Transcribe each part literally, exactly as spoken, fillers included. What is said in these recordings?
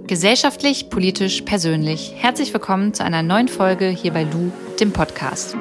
Gesellschaftlich, politisch, persönlich. Herzlich willkommen zu einer neuen Folge hier bei Lu, dem Podcast.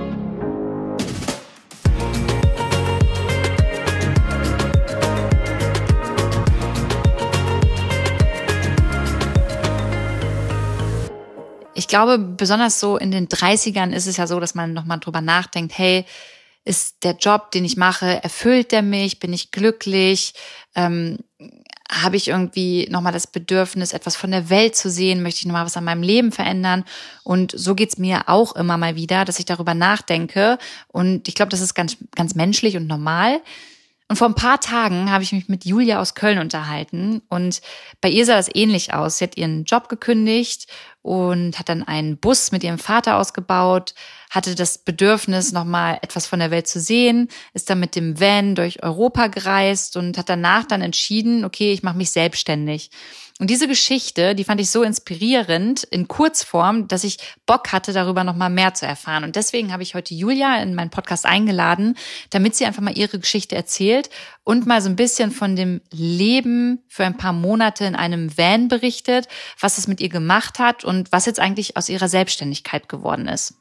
Ich glaube, besonders so in den dreißigern ist es ja so, dass man nochmal drüber nachdenkt, hey, ist der Job, den ich mache, erfüllt der mich? Bin ich glücklich? Ähm, habe ich irgendwie nochmal das Bedürfnis, etwas von der Welt zu sehen? Möchte ich nochmal was an meinem Leben verändern? Und so geht's mir auch immer mal wieder, dass ich darüber nachdenke. Und ich glaube, das ist ganz, ganz menschlich und normal. Und vor ein paar Tagen habe ich mich mit Julia aus Köln unterhalten. Und bei ihr sah das ähnlich aus. Sie hat ihren Job gekündigt und hat dann einen Bus mit ihrem Vater ausgebaut, hatte das Bedürfnis, nochmal etwas von der Welt zu sehen, ist dann mit dem Van durch Europa gereist und hat danach dann entschieden, okay, ich mache mich selbstständig. Und diese Geschichte, die fand ich so inspirierend in Kurzform, dass ich Bock hatte, darüber nochmal mehr zu erfahren. Und deswegen habe ich heute Julia in meinen Podcast eingeladen, damit sie einfach mal ihre Geschichte erzählt und mal so ein bisschen von dem Leben für ein paar Monate in einem Van berichtet, was es mit ihr gemacht hat und was jetzt eigentlich aus ihrer Selbstständigkeit geworden ist.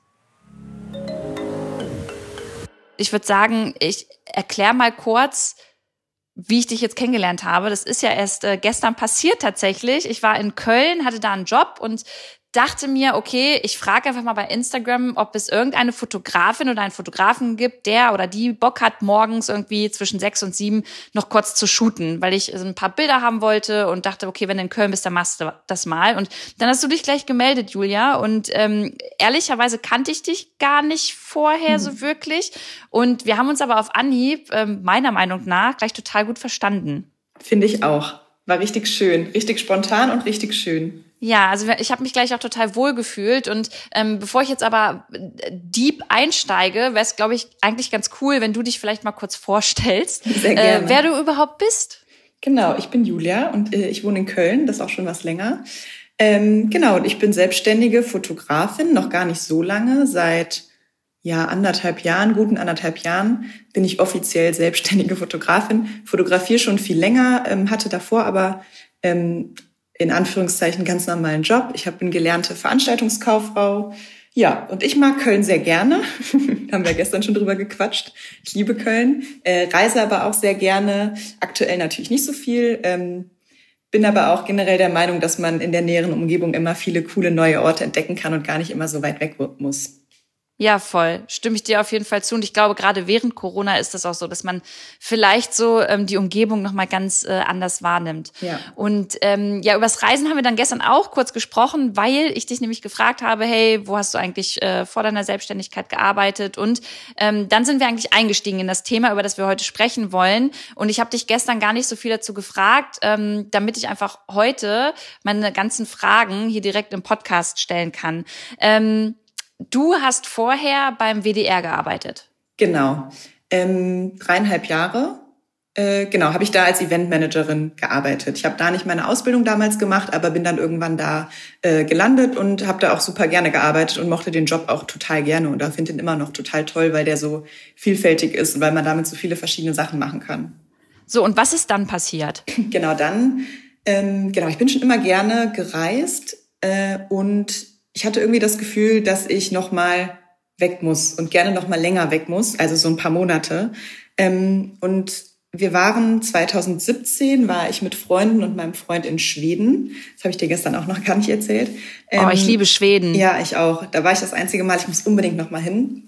Ich würde sagen, ich erkläre mal kurz, wie ich dich jetzt kennengelernt habe. Das ist ja erst äh, gestern passiert tatsächlich. Ich war in Köln, hatte da einen Job und dachte mir, okay, ich frage einfach mal bei Instagram, ob es irgendeine Fotografin oder einen Fotografen gibt, der oder die Bock hat, morgens irgendwie zwischen sechs und sieben noch kurz zu shooten, weil ich ein paar Bilder haben wollte und dachte, okay, wenn du in Köln bist, dann machst du das mal. Und dann hast du dich gleich gemeldet, Julia. Und ähm, ehrlicherweise kannte ich dich gar nicht vorher mhm. so wirklich. Und wir haben uns aber auf Anhieb, ähm, meiner Meinung nach, gleich total gut verstanden. Finde ich auch. War richtig schön. Richtig spontan und richtig schön. Ja, also ich habe mich gleich auch total wohl gefühlt und ähm, bevor ich jetzt aber deep einsteige, wäre es, glaube ich, eigentlich ganz cool, wenn du dich vielleicht mal kurz vorstellst, Sehr gerne. Äh, wer du überhaupt bist. Genau, ich bin Julia und äh, ich wohne in Köln, das ist auch schon was länger. Ähm, genau, und ich bin selbstständige Fotografin, noch gar nicht so lange, seit ja anderthalb Jahren, guten anderthalb Jahren bin ich offiziell selbstständige Fotografin, fotografiere schon viel länger, ähm, hatte davor aber ähm, in Anführungszeichen ganz normalen Job. Ich bin gelernte Veranstaltungskauffrau. Ja, und ich mag Köln sehr gerne. Da haben wir gestern schon drüber gequatscht. Ich liebe Köln, äh, reise aber auch sehr gerne. Aktuell natürlich nicht so viel. Ähm, bin aber auch generell der Meinung, dass man in der näheren Umgebung immer viele coole neue Orte entdecken kann und gar nicht immer so weit weg muss. Ja, voll. Stimme ich dir auf jeden Fall zu. Und ich glaube, gerade während Corona ist das auch so, dass man vielleicht so ähm, die Umgebung nochmal ganz äh, anders wahrnimmt. Ja. Und ähm, ja, übers Reisen haben wir dann gestern auch kurz gesprochen, weil ich dich nämlich gefragt habe, hey, wo hast du eigentlich äh, vor deiner Selbstständigkeit gearbeitet? Und ähm, dann sind wir eigentlich eingestiegen in das Thema, über das wir heute sprechen wollen. Und ich habe dich gestern gar nicht so viel dazu gefragt, ähm, damit ich einfach heute meine ganzen Fragen hier direkt im Podcast stellen kann. Ähm, Du hast vorher beim W D R gearbeitet. Genau, ähm, dreieinhalb Jahre. Äh, genau, habe ich da als Eventmanagerin gearbeitet. Ich habe da nicht meine Ausbildung damals gemacht, aber bin dann irgendwann da äh, gelandet und habe da auch super gerne gearbeitet und mochte den Job auch total gerne und finde ihn immer noch total toll, weil der so vielfältig ist und weil man damit so viele verschiedene Sachen machen kann. So, und was ist dann passiert? Genau, dann, ähm, genau, ich bin schon immer gerne gereist äh, und ich hatte irgendwie das Gefühl, dass ich noch mal weg muss und gerne noch mal länger weg muss, also so ein paar Monate. Ähm, und wir waren zwanzig siebzehn, war ich mit Freunden und meinem Freund in Schweden. Das habe ich dir gestern auch noch gar nicht erzählt. Ähm, oh, ich liebe Schweden. Ja, ich auch. Da war ich das einzige Mal. Ich muss unbedingt noch mal hin.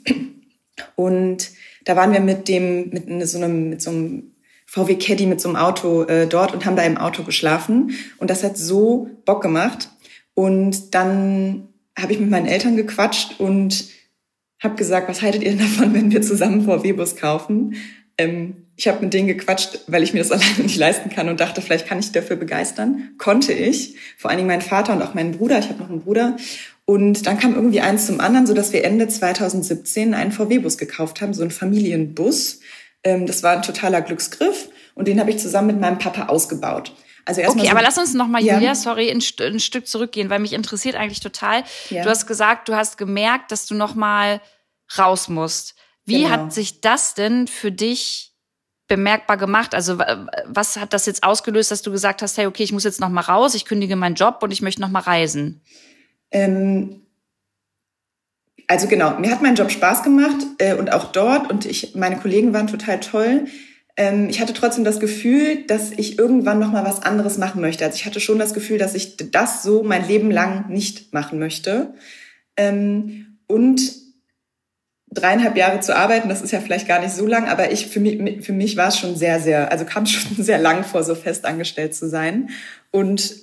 Und da waren wir mit dem mit so einem mit so einem V W Caddy mit so einem Auto äh, dort und haben da im Auto geschlafen. Und das hat so Bock gemacht. Und dann habe ich mit meinen Eltern gequatscht und habe gesagt, was haltet ihr denn davon, wenn wir zusammen V W-Bus kaufen? Ähm, ich habe mit denen gequatscht, weil ich mir das alleine nicht leisten kann und dachte, vielleicht kann ich die dafür begeistern. Konnte ich, vor allen Dingen mein Vater und auch meinen Bruder. Ich habe noch einen Bruder. Und dann kam irgendwie eins zum anderen, sodass wir Ende zwanzig siebzehn einen V W-Bus gekauft haben, so einen Familienbus. Ähm, das war ein totaler Glücksgriff und den habe ich zusammen mit meinem Papa ausgebaut. Also okay, so, aber lass uns nochmal, ja. Julia, sorry, ein, St- ein Stück zurückgehen, weil mich interessiert eigentlich total. Ja. Du hast gesagt, du hast gemerkt, dass du nochmal raus musst. Wie genau. hat sich das denn für dich bemerkbar gemacht? Also was hat das jetzt ausgelöst, dass du gesagt hast, hey, okay, ich muss jetzt noch mal raus, ich kündige meinen Job und ich möchte noch mal reisen? Ähm, also genau, mir hat mein Job Spaß gemacht äh, und auch dort und ich, meine Kollegen waren total toll. Ähm, ich hatte trotzdem das Gefühl, dass ich irgendwann noch mal was anderes machen möchte. Also ich hatte schon das Gefühl, dass ich das so mein Leben lang nicht machen möchte. Ähm, und dreieinhalb Jahre zu arbeiten, das ist ja vielleicht gar nicht so lang, aber ich für mich, für mich war es schon sehr, sehr, also kam schon sehr lang vor, so fest angestellt zu sein. Und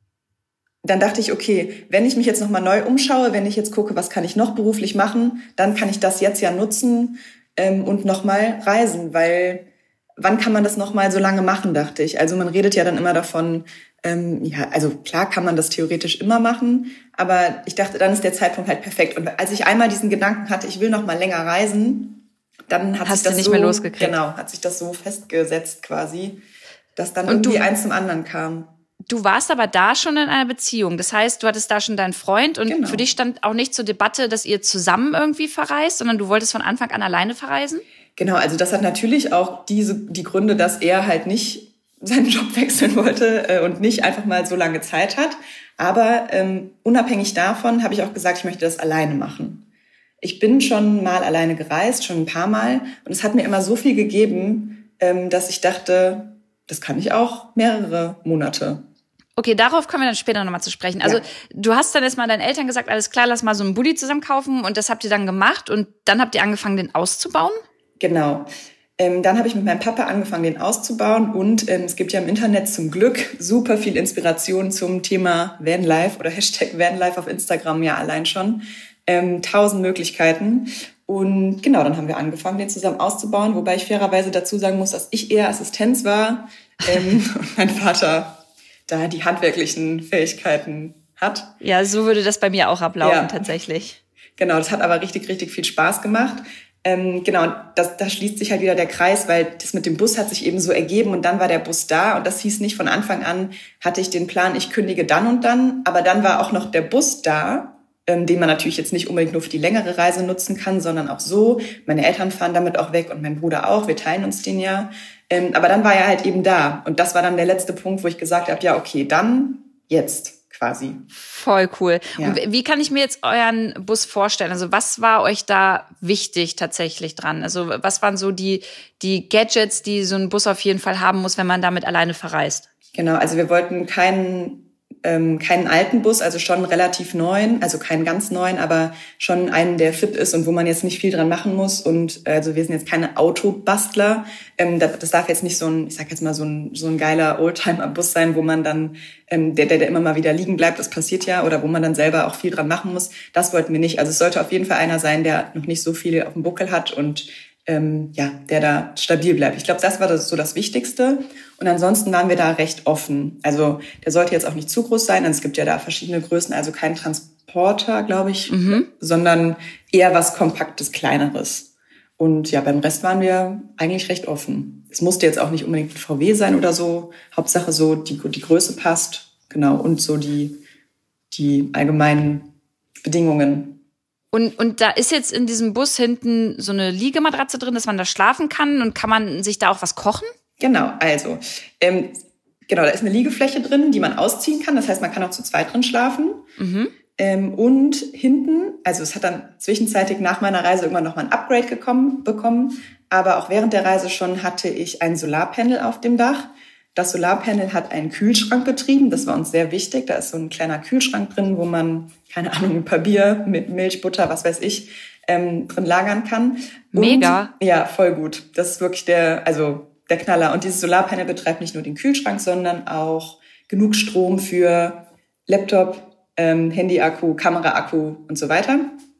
dann dachte ich, okay, wenn ich mich jetzt nochmal neu umschaue, wenn ich jetzt gucke, was kann ich noch beruflich machen, dann kann ich das jetzt ja nutzen ähm, und nochmal reisen, weil wann kann man das nochmal so lange machen, dachte ich. Also man redet ja dann immer davon, ähm, ja, also klar kann man das theoretisch immer machen, aber ich dachte, dann ist der Zeitpunkt halt perfekt. Und als ich einmal diesen Gedanken hatte, ich will noch mal länger reisen, dann hat Hast sich das du nicht so, mehr losgekriegt. Genau, hat sich das so festgesetzt quasi, dass dann Und irgendwie du, eins zum anderen kam. Du warst aber da schon in einer Beziehung. Das heißt, du hattest da schon deinen Freund und Genau. Für dich stand auch nicht zur Debatte, dass ihr zusammen irgendwie verreist, sondern du wolltest von Anfang an alleine verreisen? Genau, also das hat natürlich auch diese die Gründe, dass er halt nicht seinen Job wechseln wollte äh, und nicht einfach mal so lange Zeit hat. Aber ähm, unabhängig davon habe ich auch gesagt, ich möchte das alleine machen. Ich bin schon mal alleine gereist, schon ein paar Mal. Und es hat mir immer so viel gegeben, ähm, dass ich dachte, das kann ich auch mehrere Monate. Okay, darauf kommen wir dann später nochmal zu sprechen. Also ja. Du hast dann erstmal deinen Eltern gesagt, alles klar, lass mal so einen Bulli zusammen kaufen. Und das habt ihr dann gemacht. Und dann habt ihr angefangen, den auszubauen? Genau. Ähm, dann habe ich mit meinem Papa angefangen, den auszubauen. Und ähm, es gibt ja im Internet zum Glück super viel Inspiration zum Thema Vanlife oder Hashtag Vanlife auf Instagram ja allein schon. Ähm, tausend Möglichkeiten. Und genau, dann haben wir angefangen, den zusammen auszubauen. Wobei ich fairerweise dazu sagen muss, dass ich eher Assistenz war ähm, und mein Vater da die handwerklichen Fähigkeiten hat. Ja, so würde das bei mir auch ablaufen, ja. Tatsächlich. Genau, das hat aber richtig, richtig viel Spaß gemacht. Ähm, genau, das, da schließt sich halt wieder der Kreis, weil das mit dem Bus hat sich eben so ergeben und dann war der Bus da und das hieß nicht von Anfang an, hatte ich den Plan, ich kündige dann und dann, aber dann war auch noch der Bus da, ähm, den man natürlich jetzt nicht unbedingt nur für die längere Reise nutzen kann, sondern auch so. Meine Eltern fahren damit auch weg und mein Bruder auch, wir teilen uns den ja. Ähm, aber dann war er halt eben da und das war dann der letzte Punkt, wo ich gesagt habe, ja okay, dann jetzt quasi. Voll cool. Ja. Und wie kann ich mir jetzt euren Bus vorstellen? Also was war euch da wichtig tatsächlich dran? Also was waren so die, die Gadgets, die so ein Bus auf jeden Fall haben muss, wenn man damit alleine verreist? Genau, also wir wollten keinen ähm, keinen alten Bus, also schon relativ neuen, also keinen ganz neuen, aber schon einen, der fit ist und wo man jetzt nicht viel dran machen muss. Und also wir sind jetzt keine Autobastler. Ähm, das, das darf jetzt nicht so ein, ich sag jetzt mal so ein so ein geiler Oldtimer-Bus sein, wo man dann ähm, der, der der immer mal wieder liegen bleibt. Das passiert ja, oder wo man dann selber auch viel dran machen muss. Das wollten wir nicht. Also es sollte auf jeden Fall einer sein, der noch nicht so viel auf dem Buckel hat und ähm, ja, der da stabil bleibt. Ich glaube, das war das, so das Wichtigste. Und ansonsten waren wir da recht offen. Also der sollte jetzt auch nicht zu groß sein. Es gibt ja da verschiedene Größen, also kein Transporter, glaube ich, mhm. sondern eher was Kompaktes, Kleineres. Und ja, beim Rest waren wir eigentlich recht offen. Es musste jetzt auch nicht unbedingt ein V W sein oder so. Hauptsache so, die, die Größe passt. Genau, und so die, die allgemeinen Bedingungen. Und, und da ist jetzt in diesem Bus hinten so eine Liegematratze drin, dass man da schlafen kann. Und kann man sich da auch was kochen? Genau, also ähm, genau, da ist eine Liegefläche drin, die man ausziehen kann. Das heißt, man kann auch zu zweit drin schlafen. Mhm. Ähm, und hinten, also es hat dann zwischenzeitlich nach meiner Reise irgendwann nochmal ein Upgrade gekommen, bekommen. Aber auch während der Reise schon hatte ich ein Solarpanel auf dem Dach. Das Solarpanel hat einen Kühlschrank betrieben. Das war uns sehr wichtig. Da ist so ein kleiner Kühlschrank drin, wo man, keine Ahnung, ein paar Bier mit Milch, Butter, was weiß ich, ähm, drin lagern kann. Und, mega. Ja, voll gut. Das ist wirklich der, also der Knaller. Und dieses Solarpanel betreibt nicht nur den Kühlschrank, sondern auch genug Strom für Laptop, ähm, Handy-Akku, Kamera-Akku und so weiter.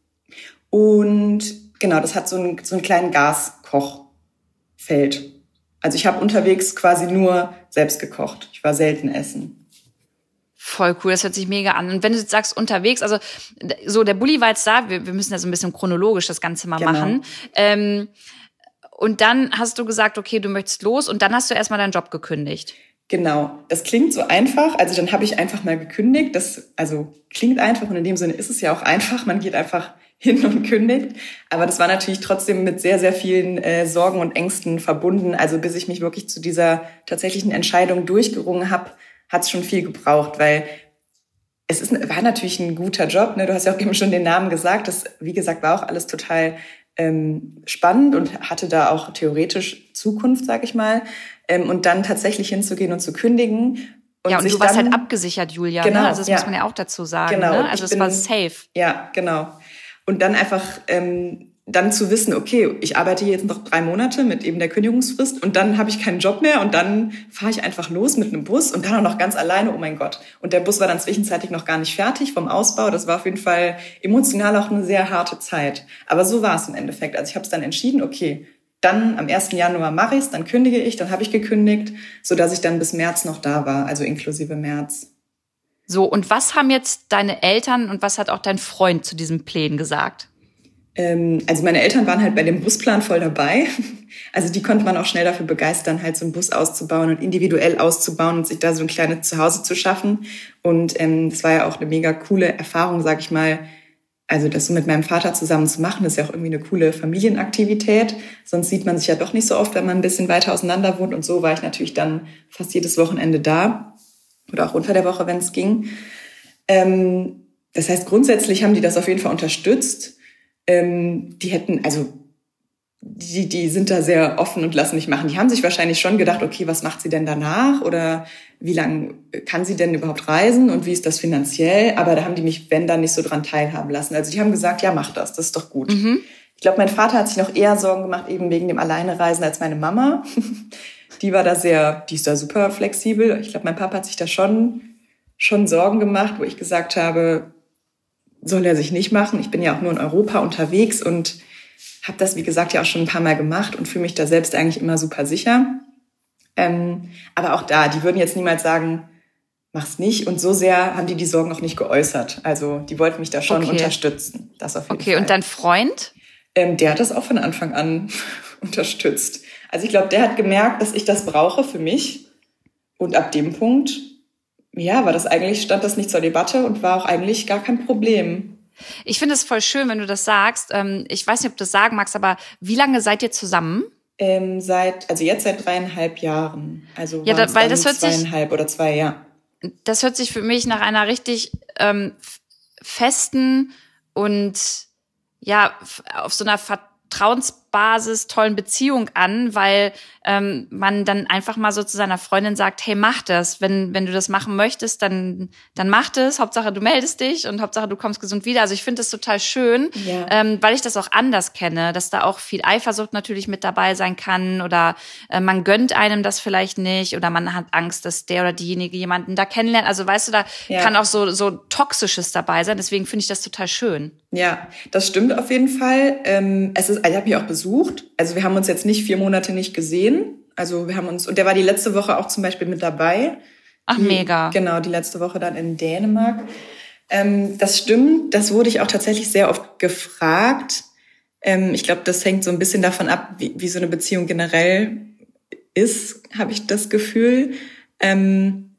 Und genau, das hat so einen, so einen kleinen Gaskochfeld. Also ich habe unterwegs quasi nur selbst gekocht. Ich war selten essen. Voll cool, das hört sich mega an. Und wenn du jetzt sagst, unterwegs, also so der Bulli war jetzt da, wir, wir müssen ja so ein bisschen chronologisch das Ganze mal genau. machen. Ähm, und dann hast du gesagt, okay, du möchtest los und dann hast du erstmal deinen Job gekündigt. Genau, das klingt so einfach. Also dann habe ich einfach mal gekündigt. Das also klingt einfach und in dem Sinne ist es ja auch einfach. Man geht einfach hin und kündigt. Aber das war natürlich trotzdem mit sehr, sehr vielen äh, Sorgen und Ängsten verbunden. Also bis ich mich wirklich zu dieser tatsächlichen Entscheidung durchgerungen habe, hat es schon viel gebraucht, weil es ist, war natürlich ein guter Job. Ne? Du hast ja auch eben schon den Namen gesagt. Das, wie gesagt, war auch alles total ähm, spannend und hatte da auch theoretisch Zukunft, sag ich mal. Ähm, und dann tatsächlich hinzugehen und zu kündigen. Und ja, und sich du warst dann, halt abgesichert, Julia. Genau, Ne? Also das ja. muss man ja auch dazu sagen. Genau. Ne? Also es bin, war safe. Ja, genau. Und dann einfach ähm, dann zu wissen, okay, ich arbeite jetzt noch drei Monate mit eben der Kündigungsfrist und dann habe ich keinen Job mehr und dann fahre ich einfach los mit einem Bus und dann auch noch ganz alleine, oh mein Gott. Und der Bus war dann zwischenzeitlich noch gar nicht fertig vom Ausbau. Das war auf jeden Fall emotional auch eine sehr harte Zeit. Aber so war es im Endeffekt. Also ich habe es dann entschieden, okay, dann am ersten Januar mache ich es, dann kündige ich, dann habe ich gekündigt, sodass ich dann bis März noch da war, also inklusive März. So, und was haben jetzt deine Eltern und was hat auch dein Freund zu diesen Plänen gesagt? Ähm, also meine Eltern waren halt bei dem Busplan voll dabei. Also die konnte man auch schnell dafür begeistern, halt so einen Bus auszubauen und individuell auszubauen und sich da so ein kleines Zuhause zu schaffen. Und ähm, das war ja auch eine mega coole Erfahrung, sag ich mal. Also das so mit meinem Vater zusammen zu machen, ist ja auch irgendwie eine coole Familienaktivität. Sonst sieht man sich ja doch nicht so oft, wenn man ein bisschen weiter auseinander wohnt. Und so war ich natürlich dann fast jedes Wochenende da. Oder auch unter der Woche, wenn es ging. Ähm, das heißt, grundsätzlich haben die das auf jeden Fall unterstützt. Ähm, die hätten, also die, die sind da sehr offen und lassen mich machen. Die haben sich wahrscheinlich schon gedacht, okay, was macht sie denn danach? Oder wie lange kann sie denn überhaupt reisen? Und wie ist das finanziell? Aber da haben die mich, wenn, dann nicht so dran teilhaben lassen. Also die haben gesagt, ja, mach das, das ist doch gut. Mhm. Ich glaube, mein Vater hat sich noch eher Sorgen gemacht, eben wegen dem Alleinereisen, als meine Mama. Die war da sehr, die ist da super flexibel. Ich glaube, mein Papa hat sich da schon, schon Sorgen gemacht, wo ich gesagt habe, soll er sich nicht machen. Ich bin ja auch nur in Europa unterwegs und habe das, wie gesagt, ja auch schon ein paar Mal gemacht und fühle mich da selbst eigentlich immer super sicher. Ähm, aber auch da, die würden jetzt niemals sagen, mach's nicht. Und so sehr haben die die Sorgen noch nicht geäußert. Also die wollten mich da schon okay. unterstützen. Das auf jeden okay, Fall. Und dein Freund? Ähm, der hat das auch von Anfang an unterstützt. Also ich glaube, der hat gemerkt, dass ich das brauche für mich. Und ab dem Punkt, ja, war das eigentlich, stand das nicht zur Debatte und war auch eigentlich gar kein Problem. Ich finde es voll schön, wenn du das sagst. Ich weiß nicht, ob du das sagen magst, aber wie lange seid ihr zusammen? Ähm, seit, also jetzt seit dreieinhalb Jahren. Also ja, da, weil das hört zweieinhalb sich, oder zwei, ja. Das hört sich für mich nach einer richtig ähm, festen und ja, auf so einer Vertrauensbasis tollen Beziehung an, weil ähm, man dann einfach mal so zu seiner Freundin sagt, hey, mach das. Wenn wenn du das machen möchtest, dann dann mach das. Hauptsache, du meldest dich und Hauptsache, du kommst gesund wieder. Also ich finde das total schön, ja. ähm, weil ich das auch anders kenne, dass da auch viel Eifersucht natürlich mit dabei sein kann oder äh, man gönnt einem das vielleicht nicht oder man hat Angst, dass der oder diejenige jemanden da kennenlernt. Also weißt du, da ja. kann auch so so Toxisches dabei sein. Deswegen finde ich das total schön. Ja, das stimmt auf jeden Fall. Ähm, es ist, ich habe mich auch besucht. Also wir haben uns jetzt nicht vier Monate nicht gesehen. Also wir haben uns, und der war die letzte Woche auch zum Beispiel mit dabei. Ach, die, mega. Genau, die letzte Woche dann in Dänemark. Ähm, das stimmt, das wurde ich auch tatsächlich sehr oft gefragt. Ähm, ich glaube, das hängt so ein bisschen davon ab, wie, wie so eine Beziehung generell ist, habe ich das Gefühl. Ähm,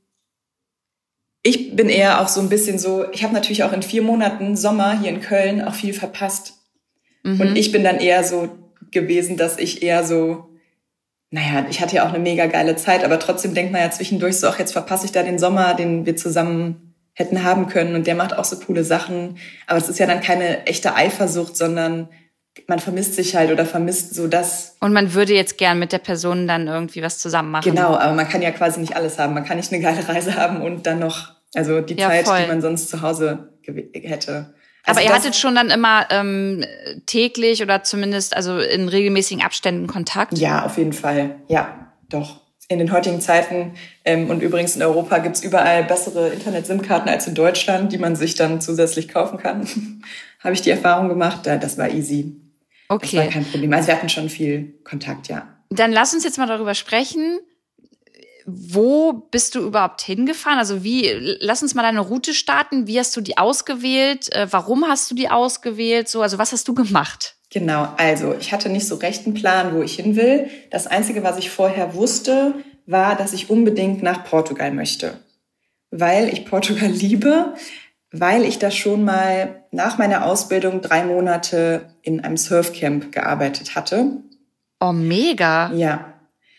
ich bin eher auch so ein bisschen so, ich habe natürlich auch in vier Monaten Sommer hier in Köln auch viel verpasst. Mhm. Und ich bin dann eher so gewesen, dass ich eher so, naja, ich hatte ja auch eine mega geile Zeit, aber trotzdem denkt man ja zwischendurch so, ach, jetzt verpasse ich da den Sommer, den wir zusammen hätten haben können und der macht auch so coole Sachen. Aber es ist ja dann keine echte Eifersucht, sondern man vermisst sich halt oder vermisst so das. Und man würde jetzt gern mit der Person dann irgendwie was zusammen machen. Genau, aber man kann ja quasi nicht alles haben. Man kann nicht eine geile Reise haben und dann noch, also die ja, Zeit, voll. Die man sonst zu Hause hätte. Also aber ihr hattet schon dann immer ähm, täglich oder zumindest also in regelmäßigen Abständen Kontakt? Ja, auf jeden Fall. Ja, doch. In den heutigen Zeiten ähm, und übrigens in Europa gibt's überall bessere Internet-SIM-Karten als in Deutschland, die man sich dann zusätzlich kaufen kann. Habe ich die Erfahrung gemacht. Das war easy. Okay. Das war kein Problem. Also wir hatten schon viel Kontakt, ja. Dann lass uns jetzt mal darüber sprechen. Wo bist du überhaupt hingefahren? Also wie, lass uns mal deine Route starten. Wie hast du die ausgewählt? Warum hast du die ausgewählt? So, also was hast du gemacht? Genau, also ich hatte nicht so recht einen Plan, wo ich hin will. Das Einzige, was ich vorher wusste, war, dass ich unbedingt nach Portugal möchte. Weil ich Portugal liebe, weil ich da schon mal nach meiner Ausbildung drei Monate in einem Surfcamp gearbeitet hatte. Oh, mega. Ja.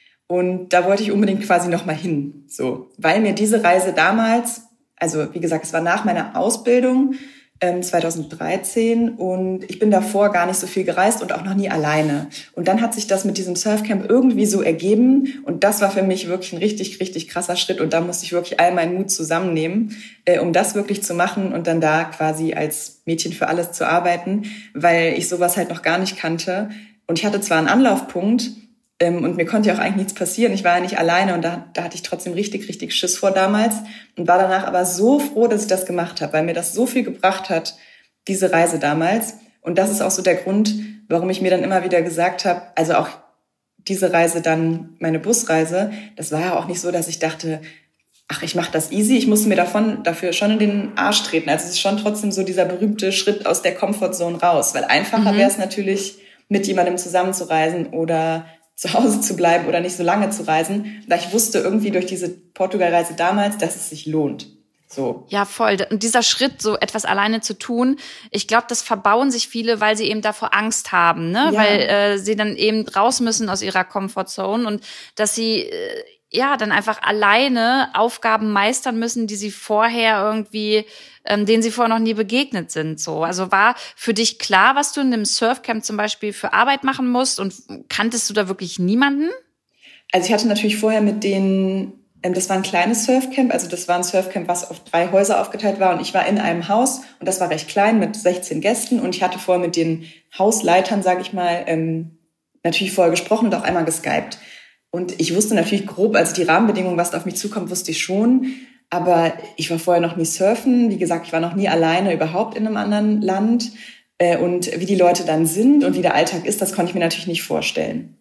Und da wollte ich unbedingt quasi noch mal hin, so, weil mir diese Reise damals, also wie gesagt, es war nach meiner Ausbildung ähm, zweitausenddreizehn und ich bin davor gar nicht so viel gereist und auch noch nie alleine. Und dann hat sich das mit diesem Surfcamp irgendwie so ergeben und das war für mich wirklich ein richtig, richtig krasser Schritt und da musste ich wirklich all meinen Mut zusammennehmen, äh, um das wirklich zu machen und dann da quasi als Mädchen für alles zu arbeiten, weil ich sowas halt noch gar nicht kannte. Und ich hatte zwar einen Anlaufpunkt, Ähm, und mir konnte ja auch eigentlich nichts passieren. Ich war ja nicht alleine und da, da hatte ich trotzdem richtig, richtig Schiss vor damals und war danach aber so froh, dass ich das gemacht habe, weil mir das so viel gebracht hat, diese Reise damals. Und das ist auch so der Grund, warum ich mir dann immer wieder gesagt habe, also auch diese Reise dann, meine Busreise, das war ja auch nicht so, dass ich dachte, ach, ich mache das easy, ich muss mir davon dafür schon in den Arsch treten. Also es ist schon trotzdem so dieser berühmte Schritt aus der Comfortzone raus, weil einfacher mhm. wäre es natürlich, mit jemandem zusammenzureisen oder zu Hause zu bleiben oder nicht so lange zu reisen, da ich wusste irgendwie durch diese Portugalreise damals, dass es sich lohnt. So. Ja, voll. Und dieser Schritt, so etwas alleine zu tun, ich glaube, das verbauen sich viele, weil sie eben davor Angst haben, ne? Ja. Weil äh, sie dann eben raus müssen aus ihrer Comfortzone und dass sie äh, ja dann einfach alleine Aufgaben meistern müssen, die sie vorher irgendwie, ähm, denen sie vorher noch nie begegnet sind. So, also war für dich klar, was du in einem Surfcamp zum Beispiel für Arbeit machen musst und kanntest du da wirklich niemanden? Also ich hatte natürlich vorher mit denen, ähm, das war ein kleines Surfcamp, also das war ein Surfcamp, was auf drei Häuser aufgeteilt war und ich war in einem Haus und das war recht klein mit sechzehn Gästen und ich hatte vorher mit den Hausleitern, sage ich mal, ähm, natürlich vorher gesprochen und auch einmal geskypt. Und ich wusste natürlich grob, also die Rahmenbedingungen, was da auf mich zukommt, wusste ich schon. Aber ich war vorher noch nie surfen. Wie gesagt, ich war noch nie alleine überhaupt in einem anderen Land. Und wie die Leute dann sind und wie der Alltag ist, das konnte ich mir natürlich nicht vorstellen.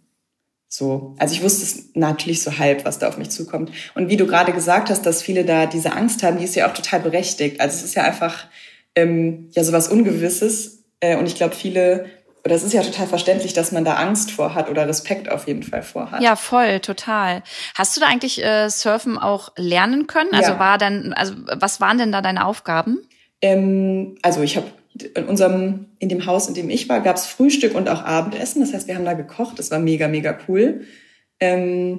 So, also ich wusste es natürlich so halb, was da auf mich zukommt. Und wie du gerade gesagt hast, dass viele da diese Angst haben, die ist ja auch total berechtigt. Also es ist ja einfach ähm, ja sowas Ungewisses. Und ich glaube, viele... Oder es ist ja total verständlich, dass man da Angst vor hat oder Respekt auf jeden Fall vor hat. Ja, voll, total. Hast du da eigentlich äh, Surfen auch lernen können? Also ja. war dann, also was waren denn da deine Aufgaben? Ähm, also ich habe in unserem, in dem Haus, in dem ich war, gab es Frühstück und auch Abendessen. Das heißt, wir haben da gekocht. Das war mega, mega cool. Ähm,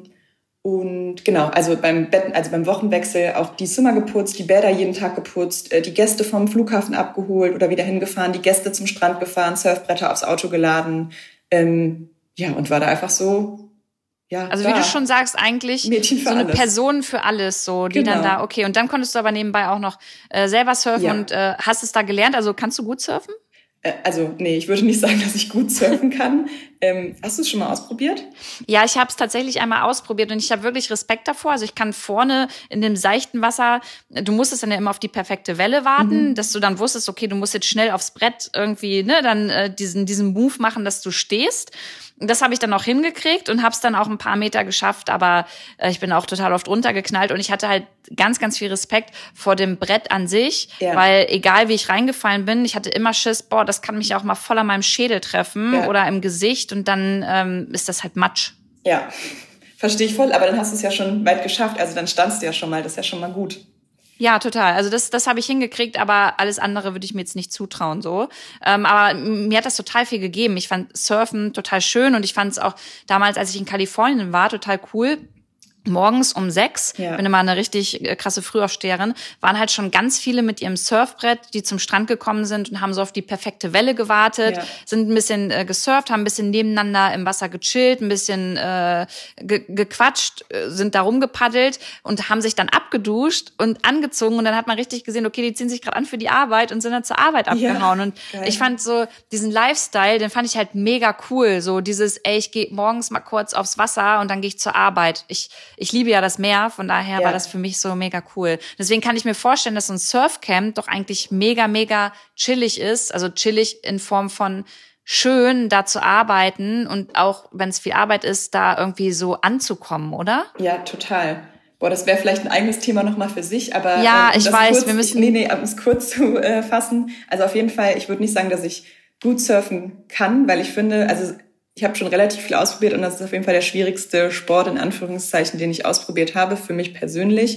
Und genau, also beim Bett, also beim Wochenwechsel auch die Zimmer geputzt, die Bäder jeden Tag geputzt, die Gäste vom Flughafen abgeholt oder wieder hingefahren, die Gäste zum Strand gefahren, Surfbretter aufs Auto geladen. Ähm, ja, und war da einfach so, ja. Also da. wie du schon sagst, eigentlich Mädchen für so eine alles. Person für alles, so, die Genau. dann da, okay. Und dann konntest du aber nebenbei auch noch äh, selber surfen Ja. und äh, hast es da gelernt. Also kannst du gut surfen? Also, nee, ich würde nicht sagen, dass ich gut surfen kann. Ähm, hast du es schon mal ausprobiert? Ja, ich habe es tatsächlich einmal ausprobiert und ich habe wirklich Respekt davor. Also ich kann vorne in dem seichten Wasser, du musstest dann ja immer auf die perfekte Welle warten, mhm. dass du dann wusstest, okay, du musst jetzt schnell aufs Brett irgendwie, ne, dann äh, diesen diesen Move machen, dass du stehst. Das habe ich dann auch hingekriegt und habe es dann auch ein paar Meter geschafft, aber äh, ich bin auch total oft runtergeknallt und ich hatte halt ganz, ganz viel Respekt vor dem Brett an sich, ja. weil egal wie ich reingefallen bin, ich hatte immer Schiss, boah, das kann mich auch mal voll an meinem Schädel treffen ja. oder im Gesicht und dann ähm, ist das halt Matsch. Ja, verstehe ich voll, aber dann hast du es ja schon weit geschafft, also dann standst du ja schon mal, das ist ja schon mal gut. Ja, total. Also das, das habe ich hingekriegt, aber alles andere würde ich mir jetzt nicht zutrauen so. Ähm, aber mir hat das total viel gegeben. Ich fand Surfen total schön und ich fand es auch damals, als ich in Kalifornien war, total cool. Morgens um sechs, ja. bin immer eine richtig krasse Frühaufsteherin, waren halt schon ganz viele mit ihrem Surfbrett, die zum Strand gekommen sind und haben so auf die perfekte Welle gewartet, ja. sind ein bisschen äh, gesurft, haben ein bisschen nebeneinander im Wasser gechillt, ein bisschen äh, ge- gequatscht, äh, sind da rumgepaddelt und haben sich dann abgeduscht und angezogen und dann hat man richtig gesehen, okay, die ziehen sich gerade an für die Arbeit und sind dann zur Arbeit abgehauen. Ja, und geil. Ich fand so diesen Lifestyle, den fand ich halt mega cool, so dieses, ey, ich gehe morgens mal kurz aufs Wasser und dann gehe ich zur Arbeit. Ich Ich liebe ja das Meer, von daher ja. war das für mich so mega cool. Deswegen kann ich mir vorstellen, dass so ein Surfcamp doch eigentlich mega, mega chillig ist. Also chillig in Form von schön, da zu arbeiten und auch, wenn es viel Arbeit ist, da irgendwie so anzukommen, oder? Ja, total. Boah, das wäre vielleicht ein eigenes Thema nochmal für sich, aber... Ja, äh, ich weiß, kurz, wir müssen... Nee, nee, um es kurz zu äh, fassen. Also auf jeden Fall, ich würde nicht sagen, dass ich gut surfen kann, weil ich finde, also... Ich habe schon relativ viel ausprobiert und das ist auf jeden Fall der schwierigste Sport in Anführungszeichen, den ich ausprobiert habe, für mich persönlich,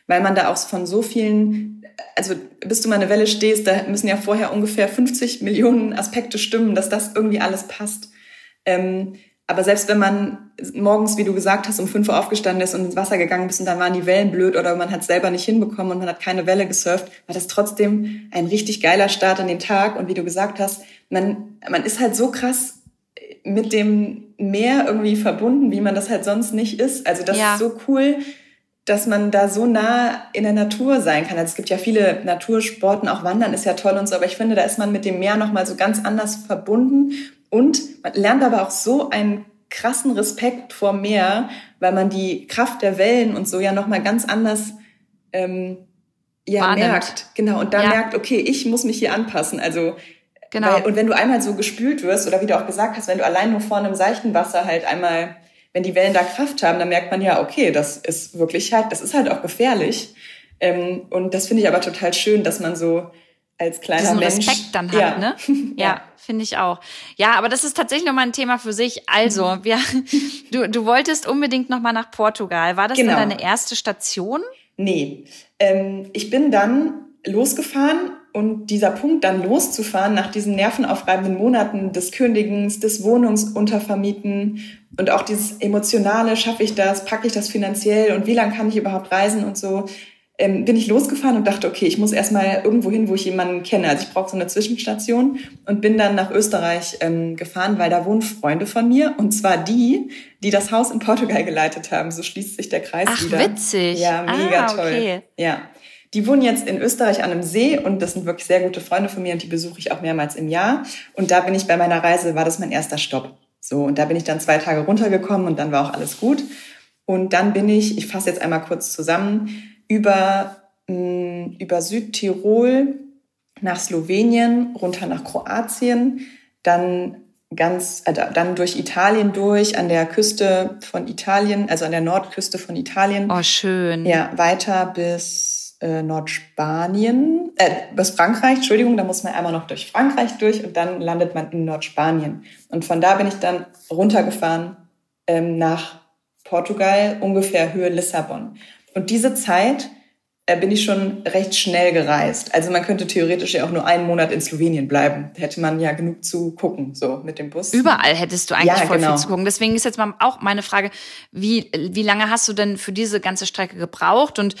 weil man da auch von so vielen, also bis du mal eine Welle stehst, da müssen ja vorher ungefähr fünfzig Millionen Aspekte stimmen, dass das irgendwie alles passt. Ähm, aber selbst wenn man morgens, wie du gesagt hast, um fünf Uhr aufgestanden ist und ins Wasser gegangen ist und dann waren die Wellen blöd oder man hat es selber nicht hinbekommen und man hat keine Welle gesurft, war das trotzdem ein richtig geiler Start in den Tag. Und wie du gesagt hast, man, man ist halt so krass mit dem Meer irgendwie verbunden, wie man das halt sonst nicht ist. Also das ja. ist so cool, dass man da so nah in der Natur sein kann. Also es gibt ja viele Natursporten, auch Wandern ist ja toll und so, aber ich finde, da ist man mit dem Meer nochmal so ganz anders verbunden. Und man lernt aber auch so einen krassen Respekt vor Meer, weil man die Kraft der Wellen und so ja nochmal ganz anders ähm, ja, merkt. Genau, und da ja. merkt, okay, ich muss mich hier anpassen. Also genau. Weil, und wenn du einmal so gespült wirst, oder wie du auch gesagt hast, wenn du allein nur vor einem seichten Wasser halt einmal, wenn die Wellen da Kraft haben, dann merkt man ja, okay, das ist wirklich halt, das ist halt auch gefährlich. Ähm, und das finde ich aber total schön, dass man so als kleiner diesen Mensch Respekt dann hat, ja. ne? Ja, ja. Finde ich auch. Ja, aber das ist tatsächlich nochmal ein Thema für sich. Also, wir, du, du wolltest unbedingt nochmal nach Portugal. War das genau. dann deine erste Station? Nee. Ähm, ich bin dann losgefahren und dieser Punkt, dann loszufahren nach diesen nervenaufreibenden Monaten des Kündigens, des Wohnungsuntervermieten und auch dieses emotionale, schaffe ich das, packe ich das finanziell und wie lange kann ich überhaupt reisen und so, ähm, bin ich losgefahren und dachte, okay, ich muss erstmal irgendwo hin, wo ich jemanden kenne. Also ich brauche so eine Zwischenstation und bin dann nach Österreich ähm, gefahren, weil da wohnen Freunde von mir und zwar die, die das Haus in Portugal geleitet haben. So schließt sich der Kreis Ach, wieder. Ach, witzig. Ja, mega ah, toll. Okay. Ja. Die wohnen jetzt in Österreich an einem See und das sind wirklich sehr gute Freunde von mir und die besuche ich auch mehrmals im Jahr. Und da bin ich bei meiner Reise, war das mein erster Stopp. So, und da bin ich dann zwei Tage runtergekommen und dann war auch alles gut. Und dann bin ich, ich fasse jetzt einmal kurz zusammen, über, mh, über Südtirol nach Slowenien, runter nach Kroatien, dann ganz, äh, dann durch Italien durch, an der Küste von Italien, also an der Nordküste von Italien. Oh, schön. Ja, weiter bis äh, Nordspanien, äh, bis Frankreich, Entschuldigung, da muss man einmal noch durch Frankreich durch und dann landet man in Nordspanien. Und von da bin ich dann runtergefahren ähm, nach Portugal, ungefähr Höhe Lissabon. Und diese Zeit äh, bin ich schon recht schnell gereist. Also man könnte theoretisch ja auch nur einen Monat in Slowenien bleiben. Da hätte man ja genug zu gucken, so mit dem Bus. Überall hättest du eigentlich ja, voll genau. viel zu gucken. Deswegen ist jetzt mal auch meine Frage, wie, wie lange hast du denn für diese ganze Strecke gebraucht und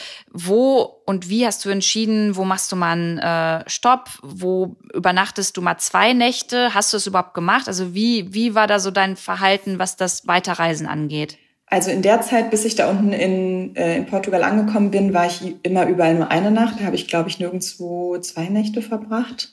wo und wie hast du entschieden, wo machst du mal einen äh, Stopp, wo übernachtest du mal zwei Nächte? Hast du es überhaupt gemacht? Also wie, wie war da so dein Verhalten, was das Weiterreisen angeht? Also in der Zeit, bis ich da unten in, äh, in Portugal angekommen bin, war ich immer überall nur eine Nacht. Da habe ich, glaube ich, nirgendwo zwei Nächte verbracht,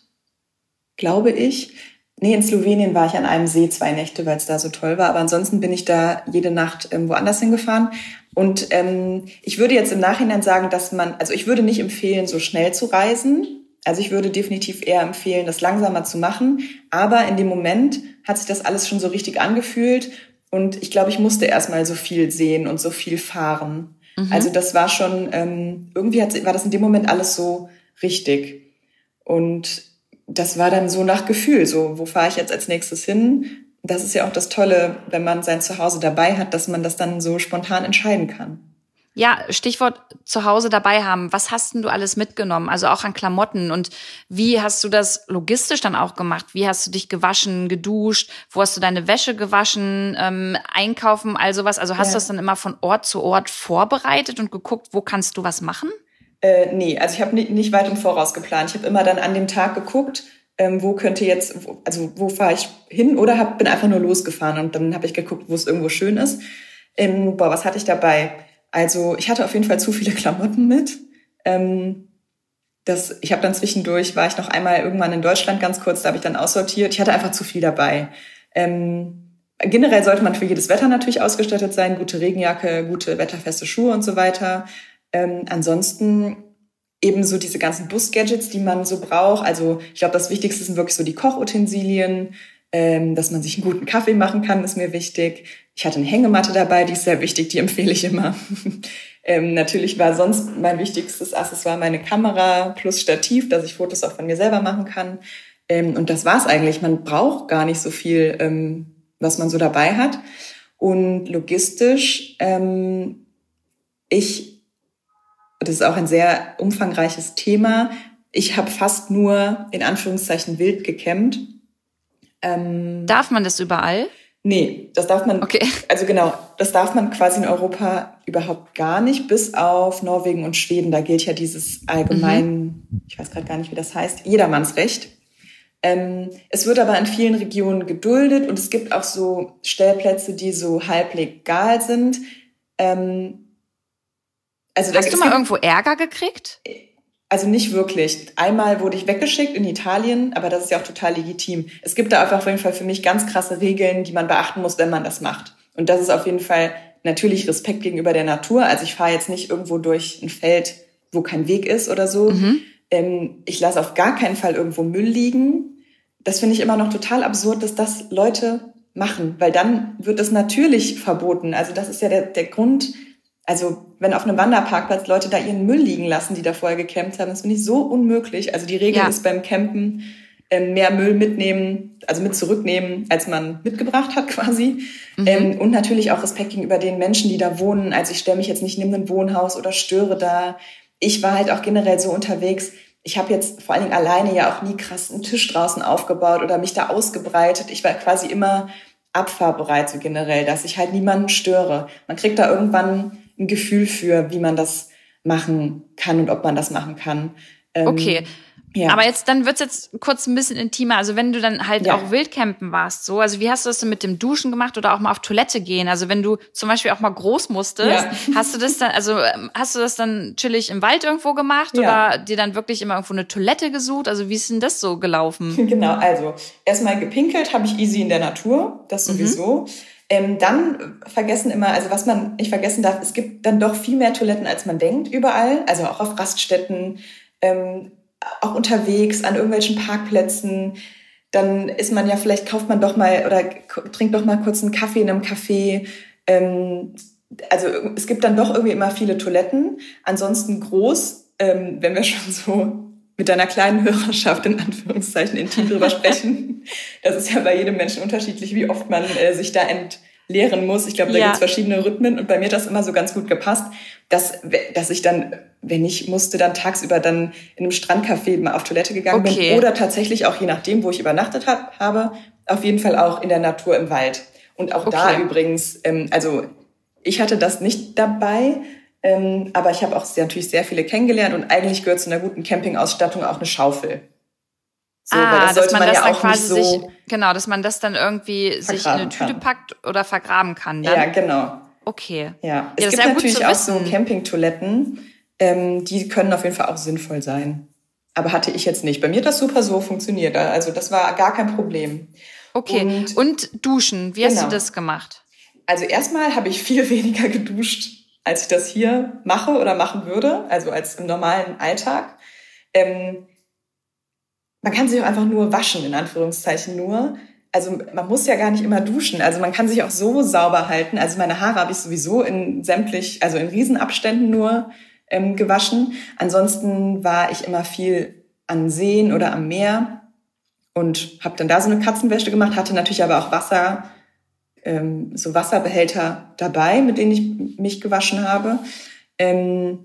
glaube ich. Nee, in Slowenien war ich an einem See zwei Nächte, weil es da so toll war. Aber ansonsten bin ich da jede Nacht ähm, woanders hingefahren. Und ähm, ich würde jetzt im Nachhinein sagen, dass man, also ich würde nicht empfehlen, so schnell zu reisen. Also ich würde definitiv eher empfehlen, das langsamer zu machen. Aber in dem Moment hat sich das alles schon so richtig angefühlt. Und ich glaube, ich musste erstmal so viel sehen und so viel fahren. Mhm. Also das war schon, ähm, irgendwie hat, war das in dem Moment alles so richtig. Und das war dann so nach Gefühl, so wo fahre ich jetzt als nächstes hin? Das ist ja auch das Tolle, wenn man sein Zuhause dabei hat, dass man das dann so spontan entscheiden kann. Ja, Stichwort zu Hause dabei haben. Was hast denn du alles mitgenommen? Also auch an Klamotten. Und wie hast du das logistisch dann auch gemacht? Wie hast du dich gewaschen, geduscht? Wo hast du deine Wäsche gewaschen? Ähm, einkaufen, all sowas? Also hast ja. du das dann immer von Ort zu Ort vorbereitet und geguckt, wo kannst du was machen? Äh, nee, also ich habe nicht, nicht weit im Voraus geplant. Ich habe immer dann an dem Tag geguckt, ähm, wo könnte jetzt, also wo fahre ich hin? Oder hab, bin einfach nur losgefahren und dann habe ich geguckt, wo es irgendwo schön ist. Ähm, boah, was hatte ich dabei? Also ich hatte auf jeden Fall zu viele Klamotten mit. Ähm, das, ich habe dann zwischendurch, war ich noch einmal irgendwann in Deutschland ganz kurz, da habe ich dann aussortiert. Ich hatte einfach zu viel dabei. Ähm, generell sollte man für jedes Wetter natürlich ausgestattet sein. Gute Regenjacke, gute wetterfeste Schuhe und so weiter. Ähm, ansonsten eben so diese ganzen Bus-Gadgets, die man so braucht. Also ich glaube, das Wichtigste sind wirklich so die Kochutensilien. Ähm, dass man sich einen guten Kaffee machen kann, ist mir wichtig. Ich hatte eine Hängematte dabei, die ist sehr wichtig, die empfehle ich immer. ähm, natürlich war sonst mein wichtigstes Accessoire meine Kamera plus Stativ, dass ich Fotos auch von mir selber machen kann. Ähm, und das war's eigentlich. Man braucht gar nicht so viel, ähm, was man so dabei hat. Und logistisch, ähm, ich das ist auch ein sehr umfangreiches Thema. Ich habe fast nur, in Anführungszeichen, wild gecampt. Ähm, darf man das überall? Nee, das darf man, okay. also genau, das darf man quasi in Europa überhaupt gar nicht, bis auf Norwegen und Schweden. Da gilt ja dieses allgemein, mhm. ich weiß gerade gar nicht, wie das heißt, Jedermannsrecht. Ähm, es wird aber in vielen Regionen geduldet und es gibt auch so Stellplätze, die so halb legal sind. Ähm, also Hast da, du mal gibt, irgendwo Ärger gekriegt? Also nicht wirklich. Einmal wurde ich weggeschickt in Italien, aber das ist ja auch total legitim. Es gibt da einfach auf jeden Fall für mich ganz krasse Regeln, die man beachten muss, wenn man das macht. Und das ist auf jeden Fall natürlich Respekt gegenüber der Natur. Also ich fahre jetzt nicht irgendwo durch ein Feld, wo kein Weg ist oder so. Mhm. Ähm, ich lasse auf gar keinen Fall irgendwo Müll liegen. Das finde ich immer noch total absurd, dass das Leute machen, weil dann wird das natürlich verboten. Also das ist ja der, der Grund. Also wenn auf einem Wanderparkplatz Leute da ihren Müll liegen lassen, die da vorher gecampt haben, das finde ich so unmöglich. Also die Regel ja. ist beim Campen, ähm, mehr Müll mitnehmen, also mit zurücknehmen, als man mitgebracht hat quasi. Mhm. Ähm, und natürlich auch Respekt gegenüber den Menschen, die da wohnen. Also ich stelle mich jetzt nicht neben ein Wohnhaus oder störe da. Ich war halt auch generell so unterwegs. Ich habe jetzt vor allen Dingen alleine ja auch nie krass einen Tisch draußen aufgebaut oder mich da ausgebreitet. Ich war quasi immer abfahrbereit so generell, dass ich halt niemanden störe. Man kriegt da irgendwann ein Gefühl für, wie man das machen kann und ob man das machen kann. Ähm, okay, ja. Aber jetzt, dann wird's jetzt kurz ein bisschen intimer. Also wenn du dann halt ja. auch Wildcampen warst, so, also wie hast du das denn mit dem Duschen gemacht oder auch mal auf Toilette gehen? Also wenn du zum Beispiel auch mal groß musstest, ja. hast du das dann, also hast du das dann chillig im Wald irgendwo gemacht ja. oder dir dann wirklich immer irgendwo eine Toilette gesucht? Also wie ist denn das so gelaufen? Genau, also erstmal gepinkelt habe ich easy in der Natur, das sowieso. Mhm. Ähm, dann vergessen immer, also was man nicht vergessen darf, es gibt dann doch viel mehr Toiletten, als man denkt, überall. Also auch auf Raststätten, ähm, auch unterwegs, an irgendwelchen Parkplätzen. Dann ist man ja, vielleicht kauft man doch mal oder trinkt doch mal kurz einen Kaffee in einem Café. Ähm, also es gibt dann doch irgendwie immer viele Toiletten. Ansonsten groß, ähm, wenn wir schon so mit einer kleinen Hörerschaft in Anführungszeichen intim drüber sprechen. Das ist ja bei jedem Menschen unterschiedlich, wie oft man äh, sich da entleeren muss. Ich glaube, da ja. gibt es verschiedene Rhythmen und bei mir hat das immer so ganz gut gepasst, dass, dass ich dann, wenn ich musste, dann tagsüber dann in einem Strandcafé mal auf Toilette gegangen okay. bin oder tatsächlich auch je nachdem, wo ich übernachtet hab, habe, auf jeden Fall auch in der Natur im Wald. Und auch okay. da übrigens, ähm, also ich hatte das nicht dabei, Ähm, aber ich habe auch sehr, natürlich sehr viele kennengelernt und eigentlich gehört zu einer guten Campingausstattung auch eine Schaufel. So, ah, weil das sollte dass man, man das ja dann auch quasi nicht so sich, genau, dass man das dann irgendwie sich in eine Tüte kann. packt oder vergraben kann. Dann. Ja, genau. Okay. Ja, es ja, gibt natürlich auch so Campingtoiletten, ähm, die können auf jeden Fall auch sinnvoll sein. Aber hatte ich jetzt nicht. Bei mir hat das super so funktioniert. Also das war gar kein Problem. Okay. Und, und Duschen, wie genau. hast du das gemacht? Also erstmal habe ich viel weniger geduscht, als ich das hier mache oder machen würde, also als im normalen Alltag. Ähm, man kann sich auch einfach nur waschen, in Anführungszeichen nur. Also man muss ja gar nicht immer duschen. Also man kann sich auch so sauber halten. Also meine Haare habe ich sowieso in sämtlich, also in Riesenabständen nur ähm, gewaschen. Ansonsten war ich immer viel an Seen oder am Meer und habe dann da so eine Katzenwäsche gemacht, hatte natürlich aber auch Wasser, so Wasserbehälter dabei, mit denen ich mich gewaschen habe. Ähm,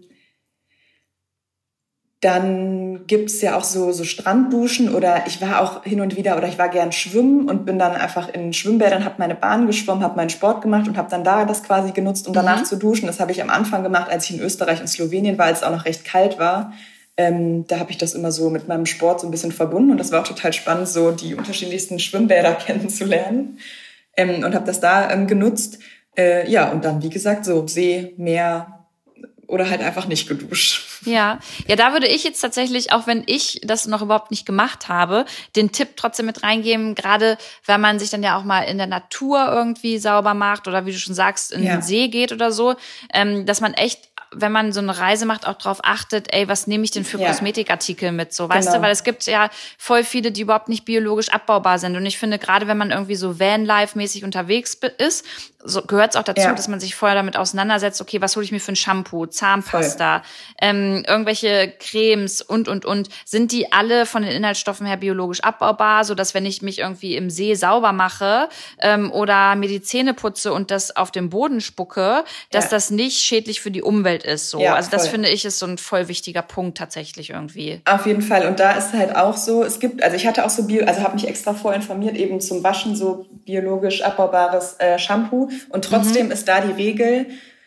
dann gibt's ja auch so, so Strandduschen oder ich war auch hin und wieder oder ich war gern schwimmen und bin dann einfach in Schwimmbädern, habe meine Bahn geschwommen, habe meinen Sport gemacht und habe dann da das quasi genutzt, um danach mhm. zu duschen. Das habe ich am Anfang gemacht, als ich in Österreich und Slowenien war, als es auch noch recht kalt war. Ähm, da habe ich das immer so mit meinem Sport so ein bisschen verbunden und das war auch total spannend, so die unterschiedlichsten Schwimmbäder kennenzulernen. Ähm, und habe das da ähm, genutzt. Äh, ja, und dann, wie gesagt, so See, Meer oder halt einfach nicht geduscht. Ja, ja, da würde ich jetzt tatsächlich, auch wenn ich das noch überhaupt nicht gemacht habe, den Tipp trotzdem mit reingeben, gerade wenn man sich dann ja auch mal in der Natur irgendwie sauber macht oder wie du schon sagst, in ja. den See geht oder so, ähm, dass man echt, wenn man so eine Reise macht, auch drauf achtet, ey, was nehme ich denn für ja. Kosmetikartikel mit, so, weißt genau. du, weil es gibt ja voll viele, die überhaupt nicht biologisch abbaubar sind und ich finde, gerade wenn man irgendwie so Vanlife-mäßig unterwegs ist, so gehört es auch dazu, ja. dass man sich vorher damit auseinandersetzt, okay, was hole ich mir für ein Shampoo, Zahnpasta, ähm, irgendwelche Cremes und, und, und. Sind die alle von den Inhaltsstoffen her biologisch abbaubar, so dass wenn ich mich irgendwie im See sauber mache ähm, oder mir die Zähne putze und das auf den Boden spucke, dass ja. das nicht schädlich für die Umwelt Umfeld ist. So. Ja, also das voll. finde ich ist so ein voll wichtiger Punkt tatsächlich irgendwie. Auf jeden Fall. Und da ist halt auch so, es gibt, also ich hatte auch so Bio, also habe mich extra vorinformiert, eben zum Waschen so biologisch abbaubares äh, Shampoo. Und trotzdem mhm. ist da die Regel,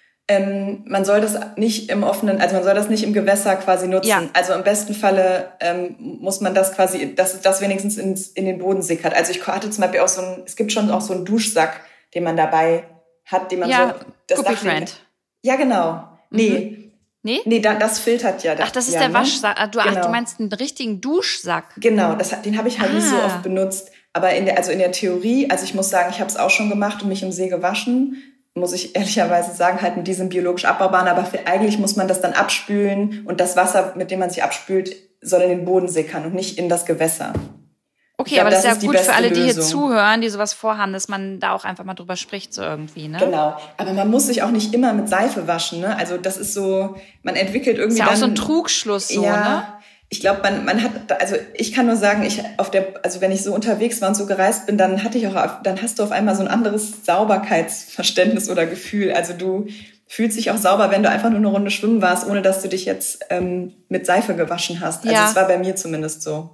ähm, man soll das nicht im offenen, also man soll das nicht im Gewässer quasi nutzen. Ja. Also im besten Falle ähm, muss man das quasi, dass das wenigstens ins, in den Boden sickert. Also ich hatte zum Beispiel auch so ein, es gibt schon auch so einen Duschsack, den man dabei hat, den man ja, so... Das Guppy Friend. Ja, genau. Nee. Mhm. Nee? Nee, da, das filtert ja. Das, ach, das ist ja, der ne? Waschsack. Du, genau. Ach, du meinst einen richtigen Duschsack? Genau, das, den habe ich halt ah. nicht so oft benutzt. Aber in der, also in der Theorie, also ich muss sagen, ich habe es auch schon gemacht und mich im See gewaschen, muss ich ehrlicherweise sagen, halt mit diesem biologisch abbaubaren. Aber für, eigentlich muss man das dann abspülen und das Wasser, mit dem man sich abspült, soll in den Boden sickern und nicht in das Gewässer. Okay, glaub, aber das, das ist ja gut für alle, die hier zuhören, die sowas vorhaben, dass man da auch einfach mal drüber spricht, so irgendwie, ne? Genau. Aber man muss sich auch nicht immer mit Seife waschen, ne? Also das ist so, man entwickelt irgendwie dann... Ist ja auch dann, so ein Trugschluss, so, ja, ne? Ich glaube, man, man hat, also ich kann nur sagen, ich auf der, also wenn ich so unterwegs war und so gereist bin, dann hatte ich auch, dann hast du auf einmal so ein anderes Sauberkeitsverständnis oder Gefühl. Also du fühlst dich auch sauber, wenn du einfach nur eine Runde schwimmen warst, ohne dass du dich jetzt ähm, mit Seife gewaschen hast. Also es ja. war bei mir zumindest so.